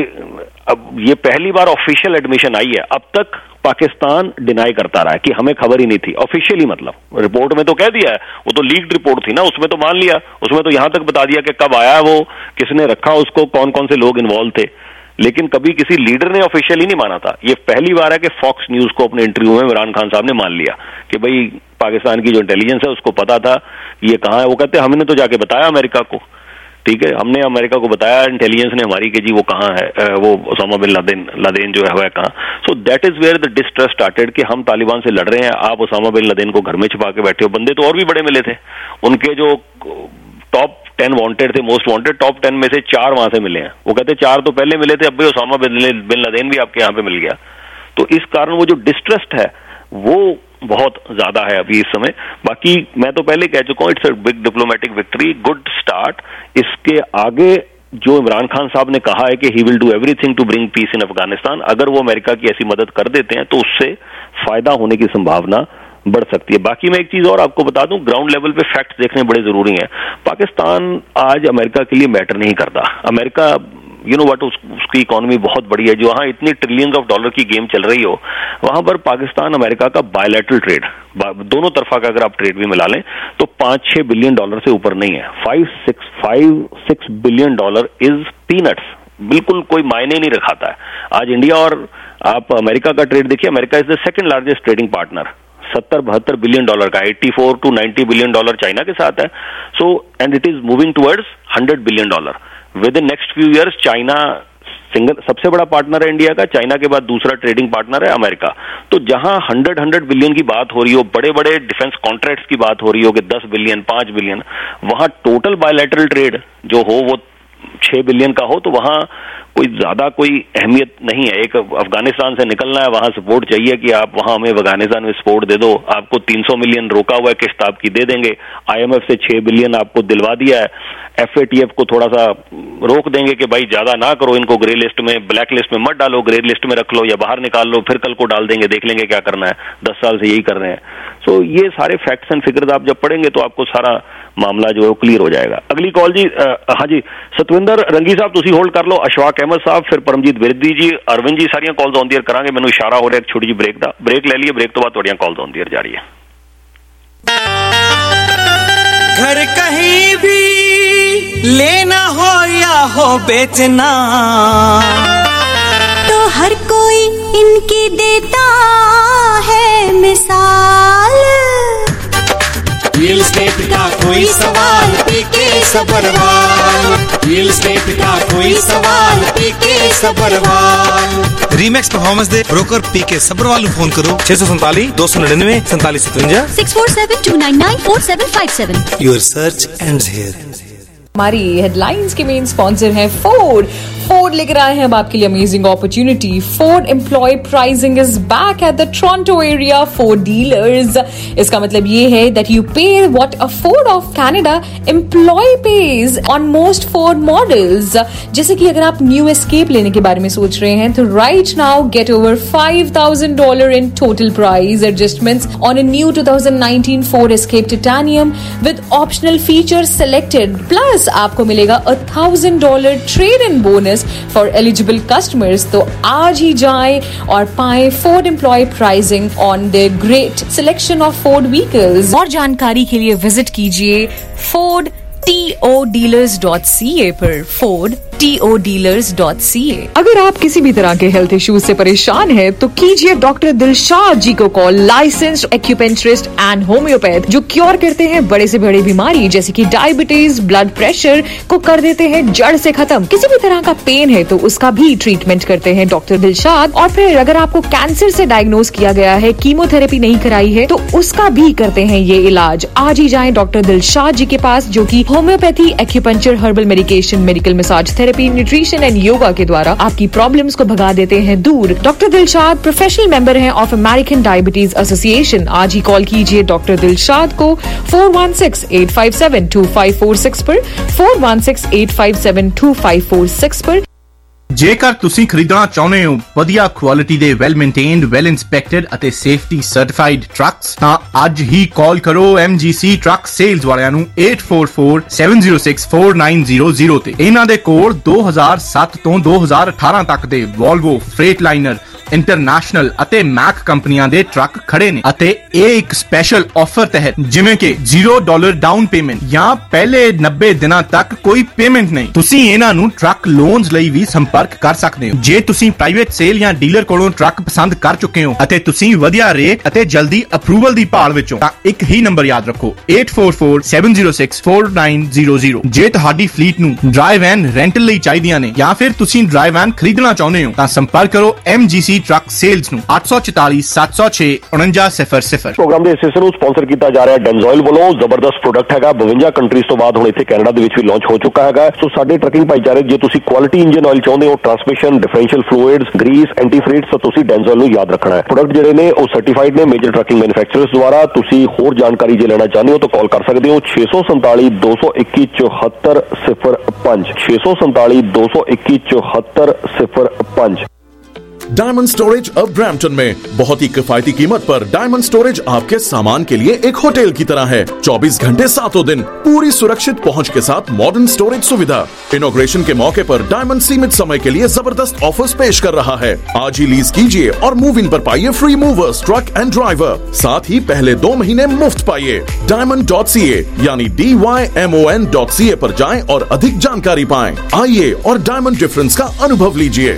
अब ये पहली बार ऑफिशियल एडमिशन आई है। अब तक पाकिस्तान डिनाई करता रहा है कि हमें खबर ही नहीं थी, ऑफिशियली मतलब रिपोर्ट में तो कह दिया है, वो तो लीक्ड रिपोर्ट थी ना, उसमें तो मान लिया, उसमें तो यहां तक बता दिया कि कब आया वो, किसने रखा उसको, कौन कौन से लोग इन्वॉल्व थे, लेकिन कभी किसी लीडर ने ऑफिशियली नहीं माना था। ये पहली बार है कि फॉक्स न्यूज को अपने इंटरव्यू में इमरान खान साहब ने मान लिया कि भाई पाकिस्तान की जो इंटेलिजेंस है उसको पता था ये कहां है। वो कहते हैं हमने तो जाके बताया अमेरिका को, ठीक है, हमने अमेरिका को बताया, इंटेलिजेंस ने हमारी कि जी वो कहां है, वो ओसामा बिन लादेन लादेन जो है वह कहां। So that is where the distrust started कि हम तालिबान से लड़ रहे हैं, आप ओसामा बिन लादेन को घर में छिपा के बैठे हो। बंदे तो और भी बड़े मिले थे, उनके जो टॉप टेन वांटेड थे, मोस्ट वांटेड, टॉप टेन में से चार वहां से मिले हैं। वो कहते चार तो पहले मिले थे, अब भी ओसामा बिन लादेन भी आपके यहाँ पे मिल गया। तो इस कारण वो जो डिस्ट्रस्ट है वो बहुत ज्यादा है अभी इस समय। बाकी मैं तो पहले कह चुका हूं, it's a big diplomatic victory, good start. इसके आगे जो इमरान खान साहब ने कहा है कि he will do everything to bring peace in Afghanistan, अगर वो अमेरिका की ऐसी मदद कर देते हैं तो उससे फायदा होने की संभावना बढ़ सकती है। बाकी मैं एक चीज और आपको बता दूं, ग्राउंड लेवल पे फैक्ट्स देखने बड़े जरूरी हैं। पाकिस्तान आज अमेरिका के लिए मैटर नहीं करता। अमेरिका यू नो व्हाट, उसकी इकोनॉमी बहुत बड़ी है, जो वहां इतनी ट्रिलियंस ऑफ डॉलर की गेम चल रही हो, वहां पर पाकिस्तान अमेरिका का बायलैटरल ट्रेड, दोनों तरफा का अगर आप ट्रेड भी मिला लें तो पांच छह बिलियन डॉलर से ऊपर नहीं है। Five six five six billion dollar is peanuts, बिल्कुल कोई मायने नहीं रखाता है। आज इंडिया और आप अमेरिका का ट्रेड देखिए, America is the second largest trading partner, सत्तर बहत्तर बिलियन डॉलर का, चौरासी टू नब्बे बिलियन डॉलर चाइना के साथ है। So and it is moving towards hundred billion dollar within next few years. China single सबसे बड़ा पार्टनर है इंडिया का, चाइना के बाद दूसरा ट्रेडिंग पार्टनर है अमेरिका। तो जहां हंड्रेड हंड्रेड बिलियन की बात हो रही हो, बड़े बड़े डिफेंस कॉन्ट्रैक्ट्स की बात हो रही हो कि दस बिलियन पांच बिलियन, वहां टोटल बायलैटरल ट्रेड जो हो वो छह बिलियन का हो, तो वहां कोई ज्यादा कोई अहमियत नहीं है। एक अफगानिस्तान से निकलना है, वहां सपोर्ट चाहिए कि आप वहां हमें अफगानिस्तान में सपोर्ट दे दो, आपको तीन सौ मिलियन रोका हुआ है, किस्त आपकी दे देंगे। आईएमएफ से छह बिलियन आपको दिलवा दिया है, एफएटीएफ को थोड़ा सा रोक देंगे कि भाई ज्यादा ना करो, इनको ग्रे लिस्ट में, ब्लैक लिस्ट में मत डालो, ग्रे लिस्ट में रख लो या बाहर निकाल लो, फिर कल को डाल देंगे, देख लेंगे क्या करना है। दस साल से यही कर रहे हैं। सो so, ये सारे फैक्ट्स एंड फिगर्स आप जब पढ़ेंगे तो आपको सारा मामला जो है वो क्लियर हो जाएगा। अगली कॉल जी, हाँ जी सतविंदर रंगी साहब तुसी होल्ड कर लो, अशफाक अहमद साहब, फिर परमजीत विरदी जी, अरविंद जी, सारियां कॉल्स ऑन द एयर करांगे। मैनू इशारा हो रहा है एक छोटी जी ब्रेक दा, ब्रेक ले लिए, ब्रेक तो बाद तुहाडियां कॉल्स ऑन द एयर जा रही है। घर कहीं भी लेना हो या हो बेचना, तो हर कोई इनकी देता है मिसाल। रियल एस्टेट का कोई सवाल पीके सबरवाल, रियल एस्टेट का कोई सवाल पीके सबरवाल। रीमैक्स परफॉर्मेंस दे ब्रोकर पीके सबरवाल फोन करो छह सौ सैंतालीस दो सौ निन्यानवे सैंतालीस सतवंजा six four seven two nine nine four seven five seven. Your search ends here. हमारी हेडलाइंस के मेन स्पॉन्सर है फोर्ड। फोर्ड लेकर आए हैं अब आपके लिए amazing opportunity. Ford employee pricing is back at the Toronto area Ford dealers. इसका मतलब ये है that you pay what a Ford of Canada employee pays on most Ford models. जैसे कि अगर आप न्यू एस्केप लेने के बारे में सोच रहे हैं तो right now get over five thousand dollar in total price adjustments on a new two thousand nineteen Ford Escape Titanium with optional features selected. Plus आपको मिलेगा a thousand dollar trade in bonus for eligible customers. तो आज ही जाएं और पाएं Ford employee pricing on the great selection of Ford vehicles. और जानकारी के लिए विजिट कीजिए Ford T O dealers dot C A पर, Ford T O dealers dot C A. अगर आप किसी भी तरह के हेल्थ इश्यूज से परेशान हैं तो कीजिए डॉक्टर दिलशाद जी को call, licensed acupuncturist and homeopath जो क्योर करते हैं बड़े से बड़ी बीमारी जैसे कि डायबिटीज, ब्लड प्रेशर को कर देते हैं जड़ से खत्म। किसी भी तरह का पेन है तो उसका भी ट्रीटमेंट करते हैं डॉक्टर दिलशाद। और फिर अगर आपको कैंसर से डायग्नोज किया गया है, कीमोथेरेपी नहीं कराई है, तो उसका भी करते हैं ये इलाज। आज ही जाएं डॉक्टर दिलशाद जी के पास जो की homeopathy, acupuncture, herbal medication, medical massage therapy, nutrition and yoga के द्वारा आपकी प्रॉब्लम्स को भगा देते हैं दूर। डॉक्टर दिलशाद प्रोफेशनल मेंबर हैं ऑफ अमेरिकन डायबिटीज एसोसिएशन। आज ही कॉल कीजिए डॉक्टर दिलशाद को four one six eight five seven two five four six पर, four one six eight five seven two five four six पर। ਜੇਕਰ ਤੁਸੀਂ ਖਰੀਦਣਾ ਚਾਹੁੰਦੇ ਹੋ ਵਧੀਆ ਕੁਆਲਿਟੀ ਦੇ ਵੈਲ ਮੇਨਟੇਨਡ, ਵੈਲ ਇੰਸਪੈਕਟਡ ਅਤੇ ਸੇਫਟੀ ਸਰਟੀਫਾਈਡ ਟਰੱਕਸ ਤਾਂ ਅੱਜ ਹੀ ਕਾਲ ਕਰੋ ਐਮਜੀਸੀ ਟਰੱਕ ਸੇਲਜ਼ ਵਾਲਿਆਂ ਨੂੰ eight four four seven zero six four nine zero zero ਤੇ। ਇਹਨਾਂ ਦੇ ਕੋਲ ਦੋ ਹਜ਼ਾਰ ਸੱਤ ਤੋਂ ਦੋ ਹਜ਼ਾਰ ਅਠਾਰਾਂ ਤੱਕ ਦੇ ਵੋਲਵੋ, ਫਰੇਟਲਾਈਨਰ, ਇੰਟਰਨੈਸ਼ਨਲ ਅਤੇ ਮੈਕ ਕੰਪਨੀਆਂ ਦੇ ਟਰੱਕ ਖੜੇ ਨੇ ਅਤੇ ਇਹ ਇੱਕ ਸਪੈਸ਼ਲ ਆਫਰ ਤਹਿਤ ਜਿਵੇਂ ਕਿ ਜ਼ੀਰੋ ਡਾਲਰ ਡਾਊਨ ਪੇਮੈਂਟ ਜਾਂ ਪਹਿਲੇ ਨੱਬੇ ਦਿਨਾਂ ਤੱਕ ਕੋਈ ਪੇਮੈਂਟ ਨਹੀਂ, ਤੁਸੀਂ ਇਹਨਾਂ ਨੂੰ ਟਰੱਕ ਲੋਨਸ ਲਈ ਵੀ ਸੰਪਰਕ ਕਰ ਸਕਦੇ ਹੋ। ਜੇ ਤੁਸੀਂ ਪ੍ਰਾਈਵੇਟ ਸੇਲ ਜਾਂ ਡੀਲਰ ਕੋਲੋਂ ਟਰੱਕ ਪਸੰਦ ਕਰ ਚੁੱਕੇ ਹੋ ਅਤੇ ਤੁਸੀਂ ਵਧੀਆ ਰੇਟ ਅਤੇ ਜਲਦੀ ਅਪਰੂਵਲ ਦੀ ਭਾਲ ਵਿੱਚ ਹੋ ਤਾਂ ਇੱਕ ਹੀ ਨੰਬਰ ਯਾਦ ਰੱਖੋ eight four four seven zero six four nine zero zero। ਜੇ ਤੁਹਾਡੀ ਫਲੀਟ ਨੂੰ ਡਰਾਈਵ ਵੈਨ ਰੈਂਟਲ ਲਈ ਚਾਹੀਦੀਆਂ ਨੇ ਜਾਂ ਫਿਰ ਤੁਸੀਂ ਡਰਾਈਵ ਵੈਨ ਖਰੀਦਣਾ ਚਾਹੁੰਦੇ ਹੋ ਤਾਂ ਸੰਪਰਕ ਕਰੋ ਐਮਜੀਸੀ ट्रक सेल्स ਨੂੰ ਅੱਠ ਸੌ ਚੁਤਾਲੀ ਸੱਤ ਸੌ ਛੇ ਉਣੰਜਾ ਸਿਫਰ ਸਿਫਰ। ਪ੍ਰੋਗਰਾਮ ਦੇ ਹਿੱਸੇ ਨੂੰ ਸਪਾਂਸਰ ਕੀਤਾ ਜਾ ਰਿਹਾ ਡੈਨਜ਼ੋਇਲ ਵੱਲੋਂ। ਜ਼ਬਰਦਸਤ ਪ੍ਰੋਡਕਟ ਹੈਗਾ, ਬਵੰਜਾ ਕੰਟਰੀਜ਼ ਤੋਂ ਬਾਅਦ ਹੁਣ ਇੱਥੇ ਕੈਨੇਡਾ ਦੇ ਵਿੱਚ ਵੀ ਲਾਂਚ ਹੋ ਚੁੱਕਾ ਹੈਗਾ। ਸੋ ਸਾਡੇ ਟਰਕਿੰਗ ਭਾਈਚਾਰੇ ਜੇ ਤੁਸੀਂ ਕੁਆਲਿਟੀ ਇੰਜਨ ਆਇਲ ਚਾਹੁੰਦੇ ਹੋ, transmission, differential fluids, grease, antifreeze, ਤਾਂ ਤੁਸੀਂ ਡੈਨਜ਼ੋਇਲ ਨੂੰ ਯਾਦ ਰੱਖਣਾ ਹੈ। ਪ੍ਰੋਡਕਟ ਜਿਹੜੇ ਨੇ ਉਹ ਸਰਟੀਫਾਈਡ ਨੇ ਮੇਜਰ ਟਰਕਿੰਗ ਮੈਨੂਫੈਕਚਰਰਸ ਦੁਆਰਾ। ਤੁਸੀਂ ਹੋਰ ਜਾਣਕਾਰੀ ਜੇ ਲੈਣਾ ਚਾਹੁੰਦੇ ਹੋ ਤਾਂ ਕਾਲ ਕਰ ਸਕਦੇ ਹੋ ਛੇ ਸੌ ਸੰਤਾਲੀ ਦੋ ਸੌ ਇੱਕੀ ਚੌਹੱਤਰ ਸਿਫਰ ਪੰਜ ਛੇ ਸੌ ਸੰਤਾਲੀ ਦੋ सौ इक्कीस चौहत्तर सिफर पांच। डायमंड स्टोरेज अब ब्रैम्पटन में बहुत ही किफायती कीमत पर डायमंड स्टोरेज आपके सामान के लिए एक होटल की तरह है। चौबीस घंटे सातों दिन पूरी सुरक्षित पहुंच के साथ मॉडर्न स्टोरेज सुविधा। इनॉग्रेशन के मौके पर डायमंड सीमित समय के लिए जबरदस्त ऑफर्स पेश कर रहा है। आज ही लीज कीजिए और मूव इन पर पाइए free movers, truck and driver. साथ ही पहले दो महीने मुफ्त पाइए। डायमंड डॉट सी ए यानी D Y M O N dot C A पर जाएं और अधिक जानकारी पाएं। आइए और डायमंड डिफरेंस का अनुभव लीजिए।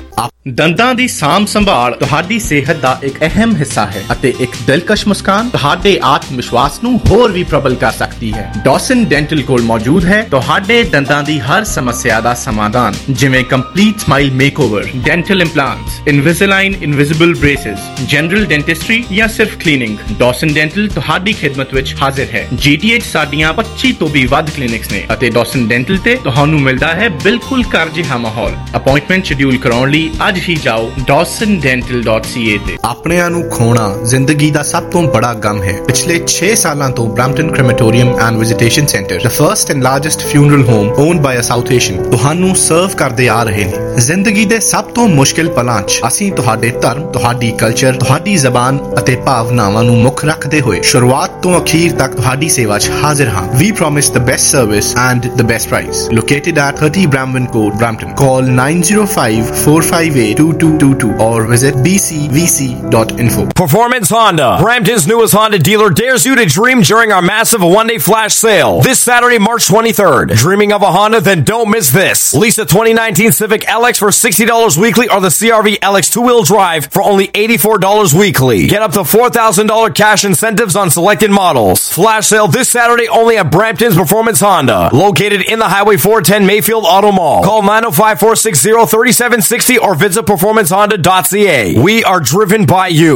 ਦੰਦਾਂ ਦੀ ਸਾਂਭ ਸੰਭਾਲ ਤੁਹਾਡੀ ਸਿਹਤ ਦਾ ਇੱਕ ਅਹਿਮ ਹਿੱਸਾ ਹੈ ਅਤੇ ਇੱਕ ਦਿਲਕਸ਼ ਮੁਸਕਾਨ ਤੁਹਾਡੇ ਆਤਮ ਵਿਸ਼ਵਾਸ ਨੂੰ ਹੋਰ ਵੀ ਪ੍ਰਬਲ ਕਰ ਸਕਦੀ ਹੈ। ਡੌਸਨ ਡੈਂਟਲ ਕੋਲ ਮੌਜੂਦ ਹੈ ਤੁਹਾਡੇ ਦੰਦਾਂ ਦੀ ਹਰ ਸਮੱਸਿਆ ਦਾ ਸਮਾਧਾਨ, ਜਿਵੇਂ complete smile makeover, dental implants, Invisalign invisible braces, general dentistry ਜਾਂ ਸਿਰਫ ਕਲੀਨਿੰਗ। ਡੌਸਨ ਡੈਂਟਲ ਤੁਹਾਡੀ ਖਿਦਮਤ ਵਿੱਚ ਹਾਜ਼ਰ ਹੈ। ਜੀ ਟੀ ਐਚ ਸਾਡੀਆਂ ਪੱਚੀ ਤੋਂ ਵੀ ਵੱਧ ਕਲੀਨਿਕਸ ਨੇ ਅਤੇ ਡੌਸਨ ਡੈਂਟਲ ਤੇ ਤੁਹਾਨੂੰ ਮਿਲਦਾ ਹੈ ਬਿਲਕੁਲ ਘਰ ਜਿਹਾ ਮਾਹੌਲ। ਅਪਾਇੰਟਮੈਂਟ ਸ਼ਡਿਊਲ ਕਰਾਉਣ ਲਈ ਅੱਜ ਹੀ ਜਾਓ ਡੌਸਨ ਡੈਂਟਲ ਡਾਟ ਸੀ ਏ ਤੇ। ਆਪਣਿਆਂ ਨੂੰ ਖੋਣਾ ਜ਼ਿੰਦਗੀ ਦਾ ਸਭ ਤੋਂ ਬੜਾ ਗਮ ਹੈ। ਪਿਛਲੇ ਛੇ ਸਾਲਾਂ ਤੋਂ Brampton crematorium and visitation centre, the first and largest funeral home owned by a South Asian, ਤੁਹਾਨੂੰ ਸਰਵ ਕਰਦੇ ਆ ਰਹੇ ਨੇ। ਜ਼ਿੰਦਗੀ ਦੇ ਸਭ ਤੋਂ ਮੁਸ਼ਕਿਲ ਪਲਾਂ 'ਚ ਅਸੀਂ ਤੁਹਾਡੇ ਧਰਮ, ਤੁਹਾਡੀ ਕਲਚਰ, ਤੁਹਾਡੀ ਜ਼ਬਾਨ ਅਤੇ ਭਾਵਨਾਵਾਂ ਨੂੰ ਮੁੱਖ ਰੱਖਦੇ ਹੋਏ ਸ਼ੁਰੂਆਤ ਤੋਂ ਅਖੀਰ ਤੱਕ ਤੁਹਾਡੀ ਸੇਵਾ 'ਚ ਹਾਜ਼ਰ ਹਾਂ। We promise the best service and the best price. Located at thirty Bramwin Court, Brampton. Call nine zero five four five eight two two two two or visit b c v c dot info. Performance Honda, Brampton's newest Honda dealer, dares you to dream during our massive one-day flash sale this Saturday, March twenty-third. Dreaming of a Honda? Then don't miss this. Lease a twenty nineteen Civic L X for sixty dollars weekly or the C R V L X two-wheel drive for only eighty-four dollars weekly. Get up to four thousand dollars cash incentives on selected models. Flash sale this Saturday only at Brampton's Performance Honda, located in the Highway four ten Mayfield Auto Mall. Call nine oh five, four six zero, three seven six zero or visit performance honda dot c a. We are driven by you.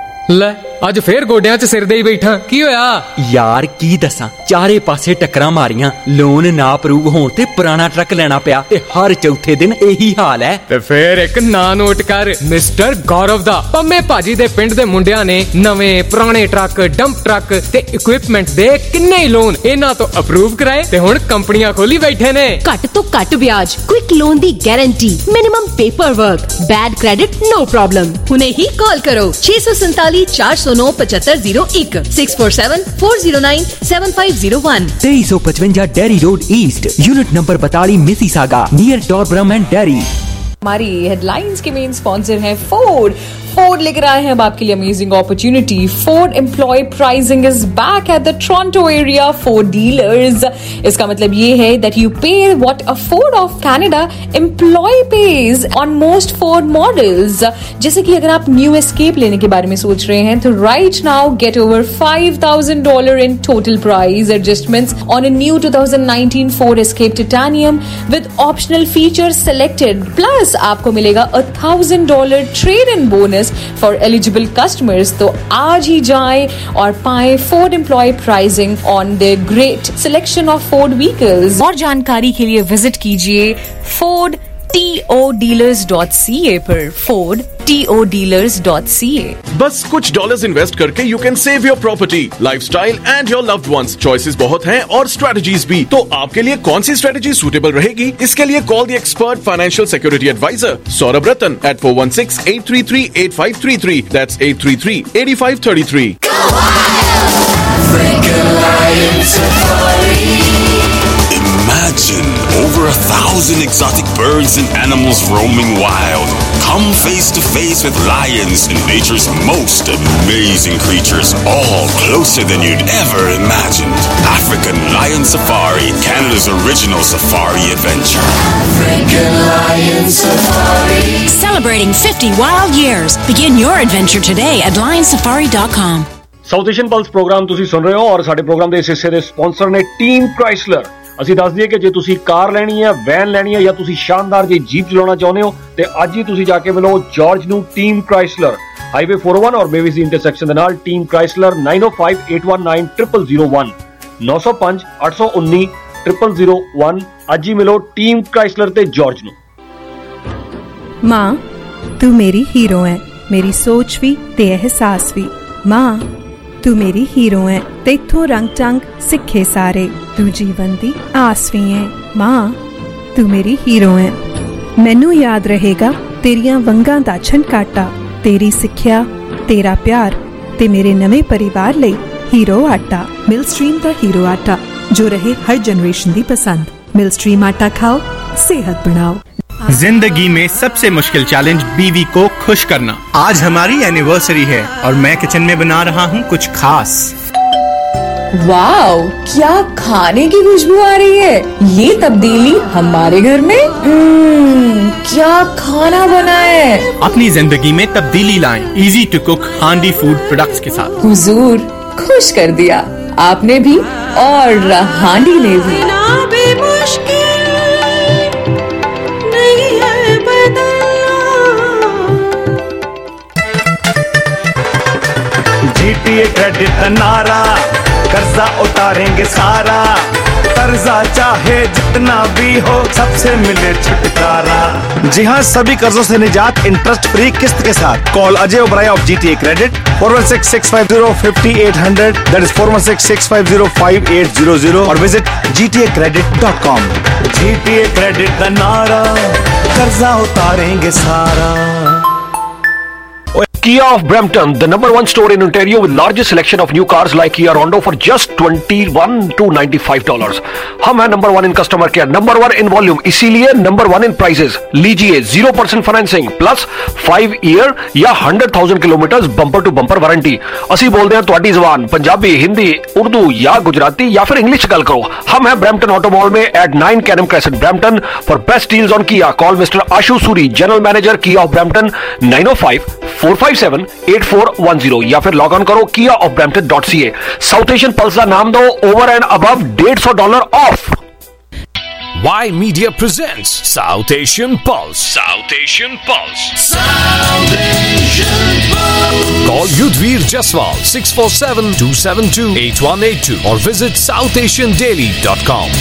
ਲੈ ਅੱਜ ਫੇਰ ਗੋਡਿਆਂ 'ਚ ਸਿਰ ਦੇ ਹੀ ਬੈਠਾ, ਕੀ ਹੋਇਆ ਯਾਰ? ਕੀ ਦੱਸਾਂ, ਚਾਰੇ ਪਾਸੇ ਟੱਕਰਾਂ ਮਾਰੀਆਂ, ਲੋਨ ਨਾ ਅਪਰੂਵ ਹੋਣ ਤੇ ਪੁਰਾਣਾ ਟਰੱਕ ਲੈਣਾ ਪਿਆ ਤੇ ਹਰ ਚੌਥੇ ਦਿਨ ਇਹੀ ਹਾਲ ਹੈ। ਤੇ ਫੇਰ ਇੱਕ ਨਾਂ ਨੋਟ ਕਰ, ਮਿਸਟਰ ਗੌਰਵ ਦਾ। ਪੰਮੇ ਭਾਜੀ ਦੇ ਪਿੰਡ ਦੇ ਮੁੰਡਿਆਂ ਨੇ ਨਵੇਂ ਪੁਰਾਣੇ ਟਰੱਕ, ਡੰਪ ਟਰੱਕ ਤੇ ਇਕਵਿਪਮੈਂਟ ਦੇ ਕਿੰਨੇ ਹੀ ਲੋਨ ਇਹਨਾਂ ਤੋਂ ਅਪਰੂਵ ਕਰਾਏ ਤੇ ਹੁਣ ਕੰਪਨੀਆਂ ਖੋਲੀ ਬੈਠੇ ਨੇ। ਘੱਟ ਤੋਂ ਘੱਟ ਵਿਆਜ, ਕੁਇਕ ਲੋਨ ਦੀ guarantee, minimum paper work, bad credit no problem. ਹੁਣੇ ਹੀ ਕਾਲ ਕਰੋ ਛੇ ਸੌ ਸੰਤਾਲੀ ਚਾਰ ਸੌ ਨੌ ਪਚੱਤਰ ਜ਼ੀਰੋ ਇੱਕ six four seven four zero nine seven five zero one. तेईस सौ पचवंजा Derry road east, unit number बताली, Mississauga, near Torbram and Derry. हमारी हेडलाइंस के मेन स्पॉन्सर है फोर्ड। फोर्ड लेकर आए हैं अब आपके लिए amazing opportunity. Ford employee pricing is back at the Toronto area for dealers. इसका मतलब ये है that you pay what a Ford of Canada employee pays on most Ford models. जैसे कि अगर आप न्यू एस्केप लेने के बारे में सोच रहे हैं तो right now get over five thousand dollar in total price adjustments on a new two thousand nineteen Ford Escape Titanium with optional features selected. Plus आपको मिलेगा a thousand dollar trade in bonus for eligible customers. तो आज ही जाएं और पाएं Ford employee pricing on the great selection of Ford vehicles. और जानकारी के लिए विजिट कीजिए Ford T O dealers dot C A पर, Ford T O dealers dot C A. बस कुछ डॉलर्स इन्वेस्ट करके you can save your property, lifestyle and your loved ones. Choices बहुत हैं और स्ट्रेटजीज भी। तो आपके लिए कौन सी स्ट्रेटजी सूटेबल रहेगी? इसके लिए call the expert financial security advisor Saurabh Ratan at four one six eight three three eight five three three. That's eight three three eight five three three. Imagine over a thousand exotic birds and animals roaming wild. Come face to face with lions and nature's most amazing creatures, all closer than you'd ever imagined. African Lion Safari, Canada's original safari adventure. African Lion Safari. Celebrating fifty wild years. Begin your adventure today at lion safari dot com. South Asian Pulse program ਤੁਸੀਂ ਸੁਣ ਰਹੇ ਹੋ ਔਰ ਸਾਡੇ programme ਦੇ ਇਸ ਹਿੱਸੇ ਦੇ ਸਪਾਂਸਰ ਨੇ ਟੀਮ ਕ੍ਰਾਈਸਲਰ। ਅਸੀਂ ਦੱਸ ਦਈਏ ਕਿ ਜੇ ਤੁਸੀਂ ਕਾਰ ਲੈਣੀ ਹੈ, ਵੈਨ ਲੈਣੀ ਹੈ ਜਾਂ ਤੁਸੀਂ ਸ਼ਾਨਦਾਰ ਜਿਹੀ ਜੀਪ ਚਲਾਉਣਾ ਚਾਹੁੰਦੇ ਹੋ ਤੇ ਅੱਜ ਹੀ ਤੁਸੀਂ ਜਾ ਕੇ ਮਿਲੋ ਜਾਰਜ ਨੂੰ team Chrysler highway four oh one ਔਰ ਮੇਵੀਜ਼ ਇੰਟਰਸੈਕਸ਼ਨ ਦੇ ਨਾਲ। Team Chrysler nine oh five, eight one nine, zero zero zero one nine oh five, eight one nine, zero zero zero one। ਅੱਜ ਹੀ ਮਿਲੋ team ਕ੍ਰਾਈਸਲਰ ਤੇ George ਨੂੰ। ਮਾਂ ਤੂੰ ਮੇਰੀ ਹੀਰੋ ਹੈ, ਮੇਰੀ ਸੋਚ ਵੀ ਤੇ ਅਹਿਸਾਸ ਵੀ। ਮਾਂ ਤੂੰ ਮੇਰੀ ਹੀਰੋ ਹੈ, ਤੇਥੋਂ ਰੰਗ ਚੰਗ ਸਿੱਖੇ ਸਾਰੇ। ਤੂੰ ਜੀਵਨ ਦੀ ਆਸ ਵੀ ਹੈ। ਮਾਂ ਤੂੰ ਮੇਰੀ ਹੀਰੋ ਹੈ, ਮੈਨੂੰ ਯਾਦ ਰਹੇਗਾ ਤੇਰੀਆਂ ਵੰਗਾਂ ਦਾ ਛਣਕਾਟਾ, ਤੇਰੀ ਸਿੱਖਿਆ, ਤੇਰਾ ਪਿਆਰ ਤੇ ਮੇਰੇ ਨਵੇਂ ਪਰਿਵਾਰ ਲਈ ਹੀਰੋ ਆਟਾ। ਮਿਲਸਟ੍ਰੀਮ ਦਾ ਹੀਰੋ ਆਟਾ जो रहे हर जनरेशन की पसंद। मिलस्ट्रीम आटा खाओ, सेहत बढ़ाओ। जिंदगी में सबसे मुश्किल चैलेंज बीवी को खुश करना। आज हमारी एनिवर्सरी है और मैं किचन में बना रहा हूँ कुछ खास। वाओ, क्या खाने की खुशबू आ रही है। ये तब्दीली हमारे घर में। क्या खाना बना है। अपनी जिंदगी में तब्दीली लाएं easy to cook Handi food products के साथ। हुजूर खुश कर दिया आपने भी और हांडी ने भी। नहीं है बदलना। जीटीए क्रेडिट नारा, कर्जा उतारेंगे सारा, कर्जा चाहे जितना भी हो सबसे मिले छुटकारा। जी हाँ, सभी कर्जों से निजात इंटरेस्ट फ्री किस्त के साथ। Call Ajay Oberoi of GTA credit four one six, six five zero, five eight zero zero, that is four one six, six five zero, five eight zero zero और visit G T A credit dot com. GTA credit का नारा, कर्जा उतारेंगे सारा। Kia of Brampton, the number one store in Ontario with largest selection of new cars like Kia Rondo for just twenty-one to ninety-five dollars. हम हैं number one in customer care, number one in volume, इसीलिए number one in prices. लीजिए zero percent financing plus five year या hundred thousand kilometre bumper to bumper warranty. ਅਸੀਂ ਬੋਲਦੇ ਹਾਂ ਤੁਹਾਡੀ ਜ਼ੁਬਾਨ पंजाबी, हिंदी, उर्दू या गुजराती या फिर इंग्लिश गल करो। हम हैं ब्रैम्पटन ऑटो मॉल में at nine Canam Crescent Brampton for best deals on Kia. Call mister Ashu Suri, general manager Kia of Brampton nine oh five, four five seven, eight four one zero या फिर log on करो kia of brampton dot c a। South Asian Pulse का नाम दो, over and above डेढ़ सौ dollar off. Y Media presents South Asian Pulse. South Asian Pulse. South Asian Pulse. Call Yudhvir Jaswal six four seven, two seven two, eight one eight two or visit south asian daily dot com.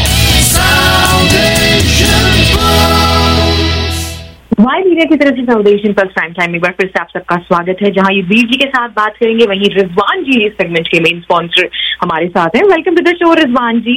South Asian Pulse. Y Media की तरफ से South Asian Pulse prime time में एक बार फिर से आप सबका स्वागत है, जहां ये वीर जी के साथ बात करेंगे। वहीं रिजवान जी इस सेगमेंट के मेन स्पॉन्सर हमारे साथ हैं। Welcome to the show Rizwan ji.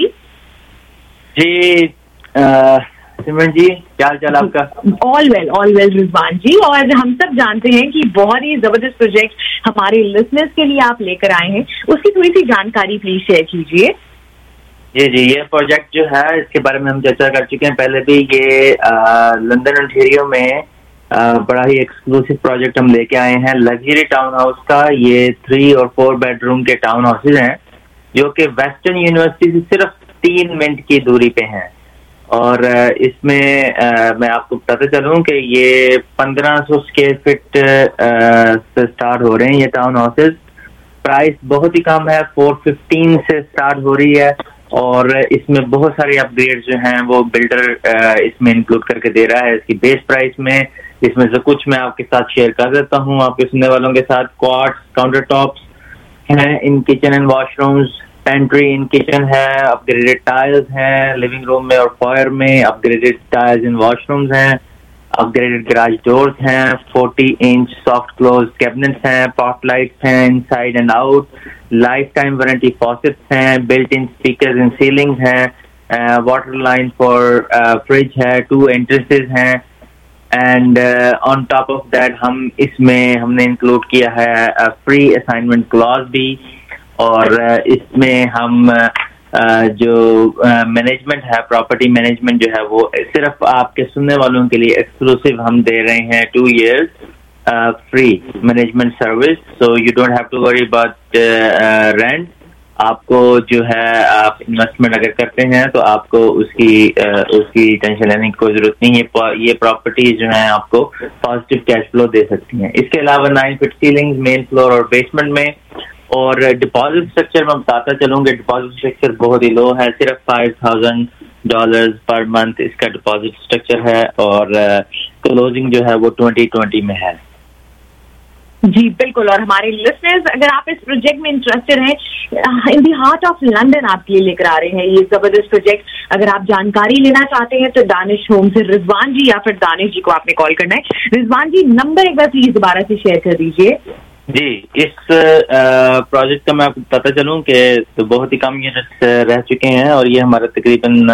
जी सिमरन जी, क्या हाल चाल आपका? All well all well Rizwan ji. और हम सब जानते हैं कि बहुत ही जबरदस्त प्रोजेक्ट हमारे लिसनर्स के लिए आप लेकर आए हैं, उसकी थोड़ी सी जानकारी प्लीज शेयर कीजिए। जी जी, ये प्रोजेक्ट जो है इसके बारे में हम चर्चा कर चुके हैं पहले भी। ये लंदन ओंटारियो में आ, बड़ा ही एक्सक्लूसिव प्रोजेक्ट हम लेके आए हैं, लग्जरी टाउन हाउस का। ये थ्री और फोर बेडरूम के टाउन हाउसेज हैं जो कि वेस्टर्न यूनिवर्सिटी से सिर्फ तीन मिनट की दूरी पे हैं। और इसमें आ, मैं आपको बताते चलूं कि ये पंद्रह सौ स्क्वायर फीट से स्टार्ट हो रहे हैं ये टाउन हाउसेज। प्राइस बहुत ही कम है, फोर फिफ्टीन से स्टार्ट हो रही है और इसमें बहुत सारे अपग्रेड जो हैं वो बिल्डर इसमें इंक्लूड करके दे रहा है इसकी बेस प्राइस में। इसमें से कुछ मैं आपके साथ शेयर कर देता हूँ आपके सुनने वालों के साथ। क्वार्ट्स काउंटर टॉप्स हैं in kitchen and washrooms, pantry in kitchen है, अपग्रेडेड टाइल्स हैं लिविंग रूम में और फॉयर में, अपग्रेडेड टाइल्स इन वॉशरूम्स हैं, अपग्रेडेड गराज डोर्स हैं, forty inch soft close cabinets हैं, पॉट लाइट्स हैं inside and out, life time warranty faucets हैं, built in speakers in ceilings हैं, वाटर लाइन फॉर फ्रिज है, two entrances हैं and on top of that हम इसमें हमने इंक्लूड किया है फ्री असाइनमेंट क्लॉज भी। और uh, इसमें हम uh, जो मैनेजमेंट uh, है, प्रॉपर्टी मैनेजमेंट जो है वो सिर्फ आपके सुनने वालों के लिए एक्सक्लूसिव हम दे रहे हैं two years free management service. So you don't have to worry about rent. आपको जो है आप इन्वेस्टमेंट अगर करते हैं तो आपको उसकी uh, उसकी टेंशन लेने की कोई जरूरत नहीं है। ये प्रॉपर्टी जो है आपको पॉजिटिव कैश फ्लो दे सकती हैं। इसके अलावा nine feet ceiling main floor और बेसमेंट में, और डिपॉजिट स्ट्रक्चर मैं बताता चलूँगा, डिपॉजिट स्ट्रक्चर बहुत ही लो है, सिर्फ five thousand dollars per month इसका डिपॉजिट स्ट्रक्चर है और क्लोजिंग जो है वो ट्वेंटी ट्वेंटी में है। जी बिल्कुल, और हमारे लिसनर्स अगर आप इस प्रोजेक्ट में इंटरेस्टेड हैं, in the heart of London आपके लिए लेकर आ रहे हैं ये जबरदस्त प्रोजेक्ट। अगर आप जानकारी लेना चाहते हैं तो दानिश होम से रिजवान जी या फिर दानिश जी को आपने कॉल करना है। रिजवान जी नंबर एक बार प्लीज दोबारा से शेयर कर दीजिए। जी, इस प्रोजेक्ट का मैं आपको बताता चलूं कि तो बहुत ही कम यूनिट्स रह चुके हैं और ये हमारा तकरीबन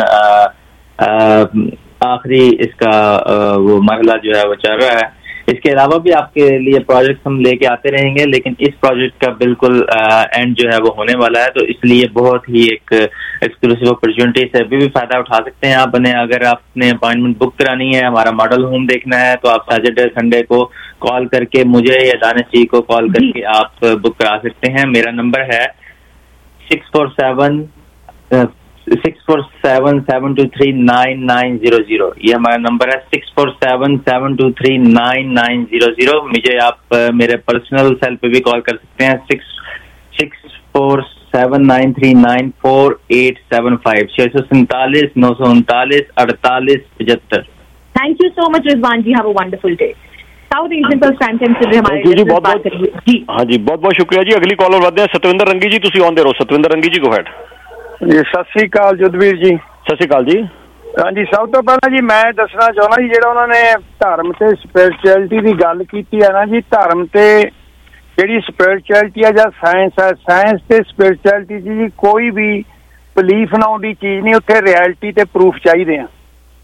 आखिरी इसका आ, वो मरला जो है वो चल रहा है। इसके अलावा भी आपके लिए प्रोजेक्ट हम लेके आते रहेंगे, लेकिन इस प्रोजेक्ट का बिल्कुल एंड जो है वो होने वाला है, तो इसलिए बहुत ही एक एक्सक्लूसिव अपॉर्चुनिटी से अभी भी फायदा उठा सकते हैं आप। बने अगर आपने अपॉइंटमेंट बुक करानी है, हमारा मॉडल होम देखना है, तो आप सैटरडे संडे को कॉल करके मुझे या दानिश जी को कॉल करके आप बुक करा सकते हैं। मेरा नंबर है six four seven six four seven seven two three nine nine zero zero. ये हमारा नंबर है six four seven seven two three nine nine zero zero. मुझे आप uh, मेरे पर्सनल सेल पे भी कॉल कर सकते हैं six six four seven nine three nine four eight seven five छह सौ सैंतालीस नौ सौ उनतालीस अड़तालीस पचहत्तर। Thank you so much Rizwan ji, have a wonderful day. South Asian पर टाइम से हमारे जी बहुत बहुत जी हाँ जी बहुत बहुत शुक्रिया जी। अगली कॉलर बढ़ते हैं सतविंदर रंगी जी, तुसी ऑन दे रहो। सतविंदर रंगी जी गो हैड। जी सत श्री अकाल जुदवीर जी। सत श्री अकाल जी। हाँ जी, सब तो पहला जी मैं दसना चाहना जी, ਜਿਹੜਾ ਉਹਨਾਂ ਨੇ ਧਰਮ ਤੇ ਸਪਿਰਿਚੁਅਲਿਟੀ ਦੀ ਗੱਲ ਕੀਤੀ ਹੈ ਨਾ ਜੀ, ਧਰਮ ਤੇ ਜਿਹੜੀ ਸਪਿਰਿਚੁਅਲਿਟੀ ਹੈ ਜਾਂ ਸਾਇੰਸ ਹੈ, ਸਾਇੰਸ ਤੇ ਸਪਿਰਿਚੁਅਲਿਟੀ ਜੀ ਕੋਈ ਵੀ ਬਲੀਫ ਨਾ ਦੀ ਚੀਜ਼ ਨਹੀਂ, ਉੱਥੇ ਰਿਐਲਿਟੀ ਤੇ ਪ੍ਰੂਫ ਚਾਹੀਦੇ ਆ।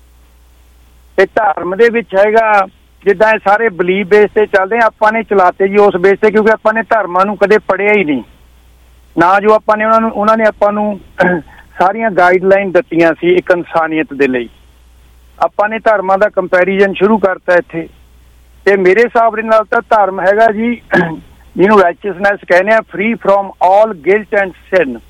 ਤੇ ਧਰਮ ਦੇ ਵਿੱਚ ਹੈਗਾ ਜਿੱਦਾਂ ਇਹ ਸਾਰੇ ਬਲੀਫ ਬੇਸ ਤੇ ਚੱਲਦੇ ਆ, ਆਪਾਂ ਨੇ ਚਲਾਤੇ ਜੀ ਉਸ ਬੇਸ ਤੇ, ਕਿਉਂਕਿ ਆਪਾਂ ਨੇ ਧਰਮਾਂ ਨੂੰ ਕਦੇ ਪੜ੍ਹਿਆ ਹੀ ਨਹੀਂ ਨਾ, ਜੋ ਆਪਾਂ ਨੇ ਉਹਨਾਂ ਨੂੰ ਉਹਨਾਂ ਨੇ ਆਪਾਂ ਨੂੰ ਸਾਰੀਆਂ ਗਾਈਡਲਾਈਨ ਦਿੱਤੀਆਂ ਸੀ ਇੱਕ ਇਨਸਾਨੀਅਤ ਦੇ ਲਈ। ਆਪਾਂ ਨੇ ਧਰਮਾਂ ਦਾ ਕੰਪੈਰੀਜ਼ਨ ਸ਼ੁਰੂ ਕਰਤਾ ਇੱਥੇ, ਤੇ ਮੇਰੇ ਹਿਸਾਬ ਦੇ ਨਾਲ ਤਾਂ ਧਰਮ ਹੈਗਾ ਜੀ ਜਿਹਨੂੰ ਰਾਈਚਸਨੈਸ ਕਹਿੰਦੇ ਆ, free from all guilt and sin.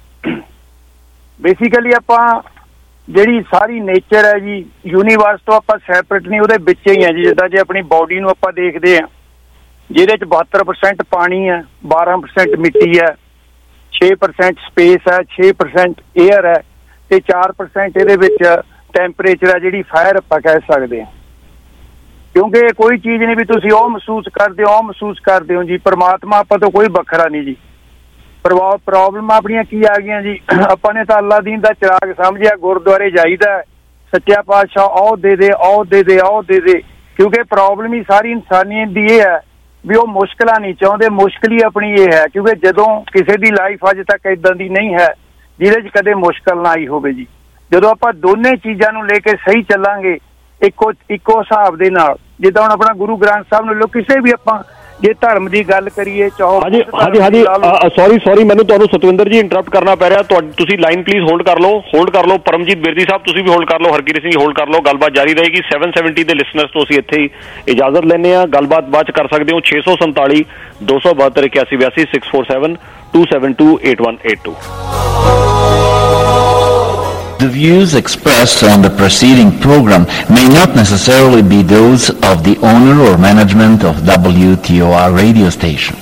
Basically ਆਪਾਂ ਜਿਹੜੀ ਸਾਰੀ ਨੇਚਰ ਹੈ ਜੀ ਯੂਨੀਵਰਸ ਤੋਂ ਆਪਾਂ ਸੈਪਰੇਟ ਨਹੀਂ, ਉਹਦੇ ਵਿੱਚ ਹੀ ਹੈ ਜੀ। ਜਿੱਦਾਂ ਜੇ ਆਪਣੀ ਬਾਡੀ ਨੂੰ ਆਪਾਂ ਦੇਖਦੇ ਹਾਂ, ਜਿਹਦੇ ਚ ਬਹੱਤਰ ਪਰਸੈਂਟ ਪਾਣੀ ਹੈ, ਬਾਰਾਂ ਪਰਸੈਂਟ ਮਿੱਟੀ ਹੈ, ਛੇ ਪਰਸੈਂਟ ਸਪੇਸ ਹੈ, ਛੇ ਪਰਸੈਂਟ ਏਅਰ ਹੈ, ਤੇ ਚਾਰ ਪਰਸੈਂਟ ਇਹਦੇ ਵਿੱਚ ਟੈਂਪਰੇਚਰ ਹੈ ਜਿਹੜੀ ਫਾਇਰ ਆਪਾਂ ਕਹਿ ਸਕਦੇ ਹਾਂ। ਕਿਉਂਕਿ ਕੋਈ ਚੀਜ਼ ਨਹੀਂ ਵੀ ਤੁਸੀਂ ਉਹ ਮਹਿਸੂਸ ਕਰਦੇ ਹੋ ਉਹ ਮਹਿਸੂਸ ਕਰਦੇ ਹੋ ਜੀ, ਪਰਮਾਤਮਾ ਆਪਾਂ ਤੋਂ ਕੋਈ ਵੱਖਰਾ ਨਹੀਂ ਜੀ। ਪ੍ਰੋਬਲਮ ਆਪਣੀਆਂ ਕੀ ਆ ਗਈਆਂ ਜੀ, ਆਪਾਂ ਨੇ ਤਾਂ ਅੱਲਾ ਦੀਨ ਦਾ ਚਿਰਾਗ ਸਮਝਿਆ, ਗੁਰਦੁਆਰੇ ਜਾਈਦਾ, ਸੱਚਾ ਪਾਤਸ਼ਾਹ ਉਹ ਦੇ ਦੇ ਉਹ ਦੇ ਦੇ ਉਹ ਦੇ ਦੇ, ਕਿਉਂਕਿ ਪ੍ਰੋਬਲਮ ਹੀ ਸਾਰੀ ਇਨਸਾਨੀਅਤ ਦੀ ਇਹ ਹੈ ਵੀ ਉਹ ਮੁਸ਼ਕਿਲਾਂ ਨਹੀਂ ਚਾਹੁੰਦੇ। ਮੁਸ਼ਕਿਲ ਹੀ ਆਪਣੀ ਇਹ ਹੈ ਕਿਉਂਕਿ ਜਦੋਂ ਕਿਸੇ ਦੀ ਲਾਈਫ ਅੱਜ ਤੱਕ ਇਦਾਂ ਦੀ ਨਹੀਂ ਹੈ ਜਿਹਦੇ 'ਚ ਕਦੇ ਮੁਸ਼ਕਿਲ ਨਾ ਆਈ ਹੋਵੇ ਜੀ। ਜਦੋਂ ਆਪਾਂ ਦੋਨੇ ਚੀਜ਼ਾਂ ਨੂੰ ਲੈ ਕੇ ਸਹੀ ਚੱਲਾਂਗੇ ਇੱਕੋ ਇੱਕੋ ਹਿਸਾਬ ਦੇ ਨਾਲ, ਜਿੱਦਾਂ ਹੁਣ ਆਪਣਾ ਗੁਰੂ ਗ੍ਰੰਥ ਸਾਹਿਬ ਨੂੰ ਲੋ, ਕਿਸੇ ਵੀ ਆਪਾਂ ਜੇ ਧਰਮ ਦੀ ਗੱਲ ਕਰੀਏ ਚਾਹੋ ਹਾਂਜੀ ਹਾਂਜੀ ਹਾਂਜੀ ਸੌਰੀ ਸੌਰੀ ਮੈਨੂੰ ਤੁਹਾਨੂੰ ਸਤਵਿੰਦਰ ਜੀ ਇੰਟਰਪਟ ਕਰਨਾ ਪੈ ਰਿਹਾ। ਤੁਸੀਂ ਲਾਈਨ ਪਲੀਜ਼ ਹੋਲਡ ਕਰ ਲਓ, ਹੋਲਡ ਕਰ ਲਓ। ਪਰਮਜੀਤ ਬਿਰਦੀ ਸਾਹਿਬ ਤੁਸੀਂ ਵੀ ਹੋਲਡ ਕਰ ਲਓ, ਹਰਕੀਰਤ ਸਿੰਘ ਹੋਲਡ ਕਰ ਲਓ। ਗੱਲਬਾਤ ਜਾਰੀ ਰਹੇਗੀ। ਸੈਵਨ ਸੈਵਨਟੀ ਦੇ ਲਿਸਨਰਸ ਤੋਂ ਅਸੀਂ ਇੱਥੇ ਹੀ ਇਜਾਜ਼ਤ ਲੈਂਦੇ ਹਾਂ। ਗੱਲਬਾਤ ਬਾਅਦ ਚ ਕਰ ਸਕਦੇ ਹੋ ਛੇ ਸੌ ਸੰਤਾਲੀ ਦੋ ਸੌ ਬਹੱਤਰ ਇਕਿਆਸੀ ਬਿਆਸੀ six four seven two seven two eight one eight two. The views expressed on the preceding program may not necessarily be those of the owner or management of W T O R radio station.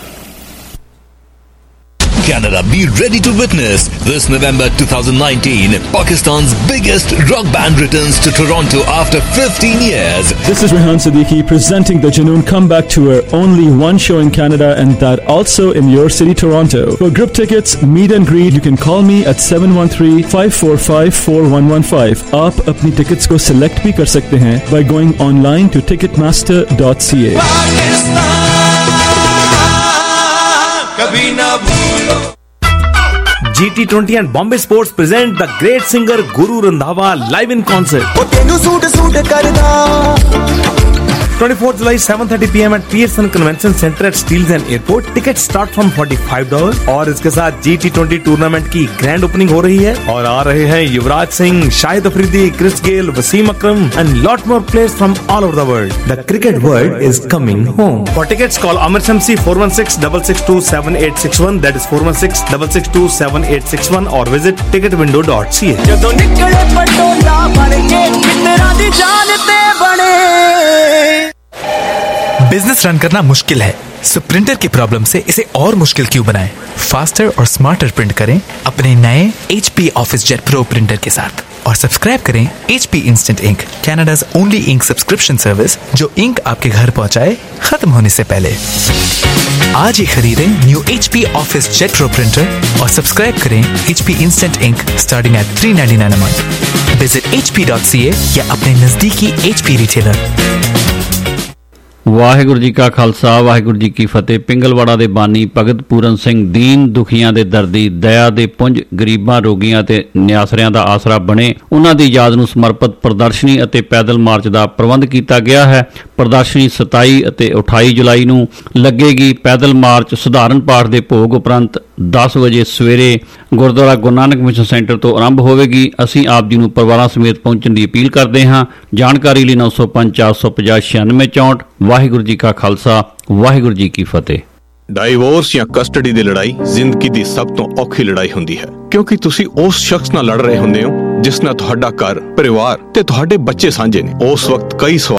Canada, be ready to witness this November twenty nineteen. Pakistan's biggest rock band returns to Toronto after fifteen years. This is Rehan Siddiqui presenting the Junoon Comeback Tour. Only one show in Canada and that also in your city, Toronto. For group tickets, meet and greet, you can call me at seven one three, five four five, four one one five. आप अपनी tickets को select भी कर सकते हैं by going online to ticketmaster dot c a. G T twenty and Bombay Sports present the great singer Guru Randhawa live in concert. twenty-fourth July, seven thirty p m at Pearson Convention Center at Steeles and Airport. Tickets start from forty-five dollars. और इसके साथ G T twenty tournament की grand opening हो रही है और आ रहे हैं Yuvraj Singh, Shahid Afridi, Chris Gayle, Wasim Akram and lot more players from all over the world. The cricket world is coming home. For tickets, call Amir Shamsi four one six, six six two, seven eight six one. That is four one six, six six two, seven eight six one or visit ticket window dot c a. ਜਦੋਂ ਨਿਕਲੇ ਪਟੋਲਾ ਭਰ ਕੇ ਕਿੰਨਰਾਂ ਦੀ ਜਾਨ ਤੇ ਬਣੇ। Business run करना मुश्किल है, सो printer की प्रॉब्लम से इसे और मुश्किल क्यों बनाएं? फास्टर और स्मार्टर प्रिंट करें अपने नए H P office jet pro printer के साथ और सब्सक्राइब करें H P instant ink, Canada's only ink subscription service जो इंक आपके घर पहुंचाए खत्म होने से पहले। आज ही खरीदें new H P office jet pro printer और सब्सक्राइब करें H P instant ink starting at three ninety nine a month. Visit H P dot C A या अपने नजदीकी H P retailer. Waheguru ji ਕਾ ਖਾਲਸਾ ਵਾਹਿਗੁਰੂ ਜੀ ਕੀ ਫਤਿਹ। ਪਿੰਗਲਵਾੜਾ ਦੇ ਬਾਨੀ ਭਗਤ ਪੂਰਨ ਸਿੰਘ ਦੀਨ ਦੁਖੀਆਂ ਦੇ ਦਰਦੀ, ਦਇਆ ਦੇ ਪੁੰਜ, ਗਰੀਬਾਂ, ਰੋਗੀਆਂ ਤੇ ਨਿਆਸਰਿਆਂ ਦਾ ਆਸਰਾ ਬਣੇ, ਉਹਨਾਂ ਦੀ ਯਾਦ ਨੂੰ ਸਮਰਪਿਤ ਪ੍ਰਦਰਸ਼ਨੀ ਅਤੇ ਪੈਦਲ ਮਾਰਚ ਦਾ ਪ੍ਰਬੰਧ ਕੀਤਾ ਗਿਆ ਹੈ। ਪ੍ਰਦਰਸ਼ਨੀ ਸਤਾਈ ਅਤੇ ਅਠਾਈ ਜੁਲਾਈ ਨੂੰ ਲੱਗੇਗੀ। ਪੈਦਲ ਮਾਰਚ ਸਧਾਰਨ ਪਾਠ ਦੇ ਭੋਗ ਉਪਰੰਤ ਦਸ ਵਜੇ ਸਵੇਰੇ ਗੁਰਦੁਆਰਾ ਗੁਰੂ ਨਾਨਕ ਮਿਸ਼ਨ ਸੈਂਟਰ ਤੋਂ ਆਰੰਭ ਹੋਵੇਗੀ। ਅਸੀਂ ਆਪ ਜੀ ਨੂੰ ਪਰਿਵਾਰਾਂ ਸਮੇਤ ਪਹੁੰਚਣ ਦੀ ਅਪੀਲ ਕਰਦੇ ਹਾਂ। ਜਾਣਕਾਰੀ ਲਈ ਨੌ ਸੌ ਪੰਜ ਚਾਰ ਸੌ ਪੰਜਾਹ ਛਿਆਨਵੇਂ ਚੌਂਹਠ। ਵਾਹਿਗੁਰੂ ਜੀ ਕਾ ਖਾਲਸਾ ਵਾਹਿਗੁਰੂ ਜੀ ਕੀ ਫਤਿਹ। ਡਾਈਵੋਰਸ ਜਾਂ ਕਸਟਡੀ ਦੀ ਲੜਾਈ ਜ਼ਿੰਦਗੀ ਦੀ ਸਭ ਤੋਂ ਔਖੀ ਲੜਾਈ ਹੁੰਦੀ ਹੈ, ਕਿਉਂਕਿ ਤੁਸੀਂ ਉਸ ਸ਼ਖਸ ਨਾਲ ਲੜ ਰਹੇ ਹੁੰਦੇ ਹੋ ਜਿਸ ਨਾਲ ਤੁਹਾਡਾ ਘਰ, ਪਰਿਵਾਰ ਤੇ ਤੁਹਾਡੇ ਬੱਚੇ ਸਾਂਝੇ ਨੇ। ਉਸ ਵਕਤ ਕਈ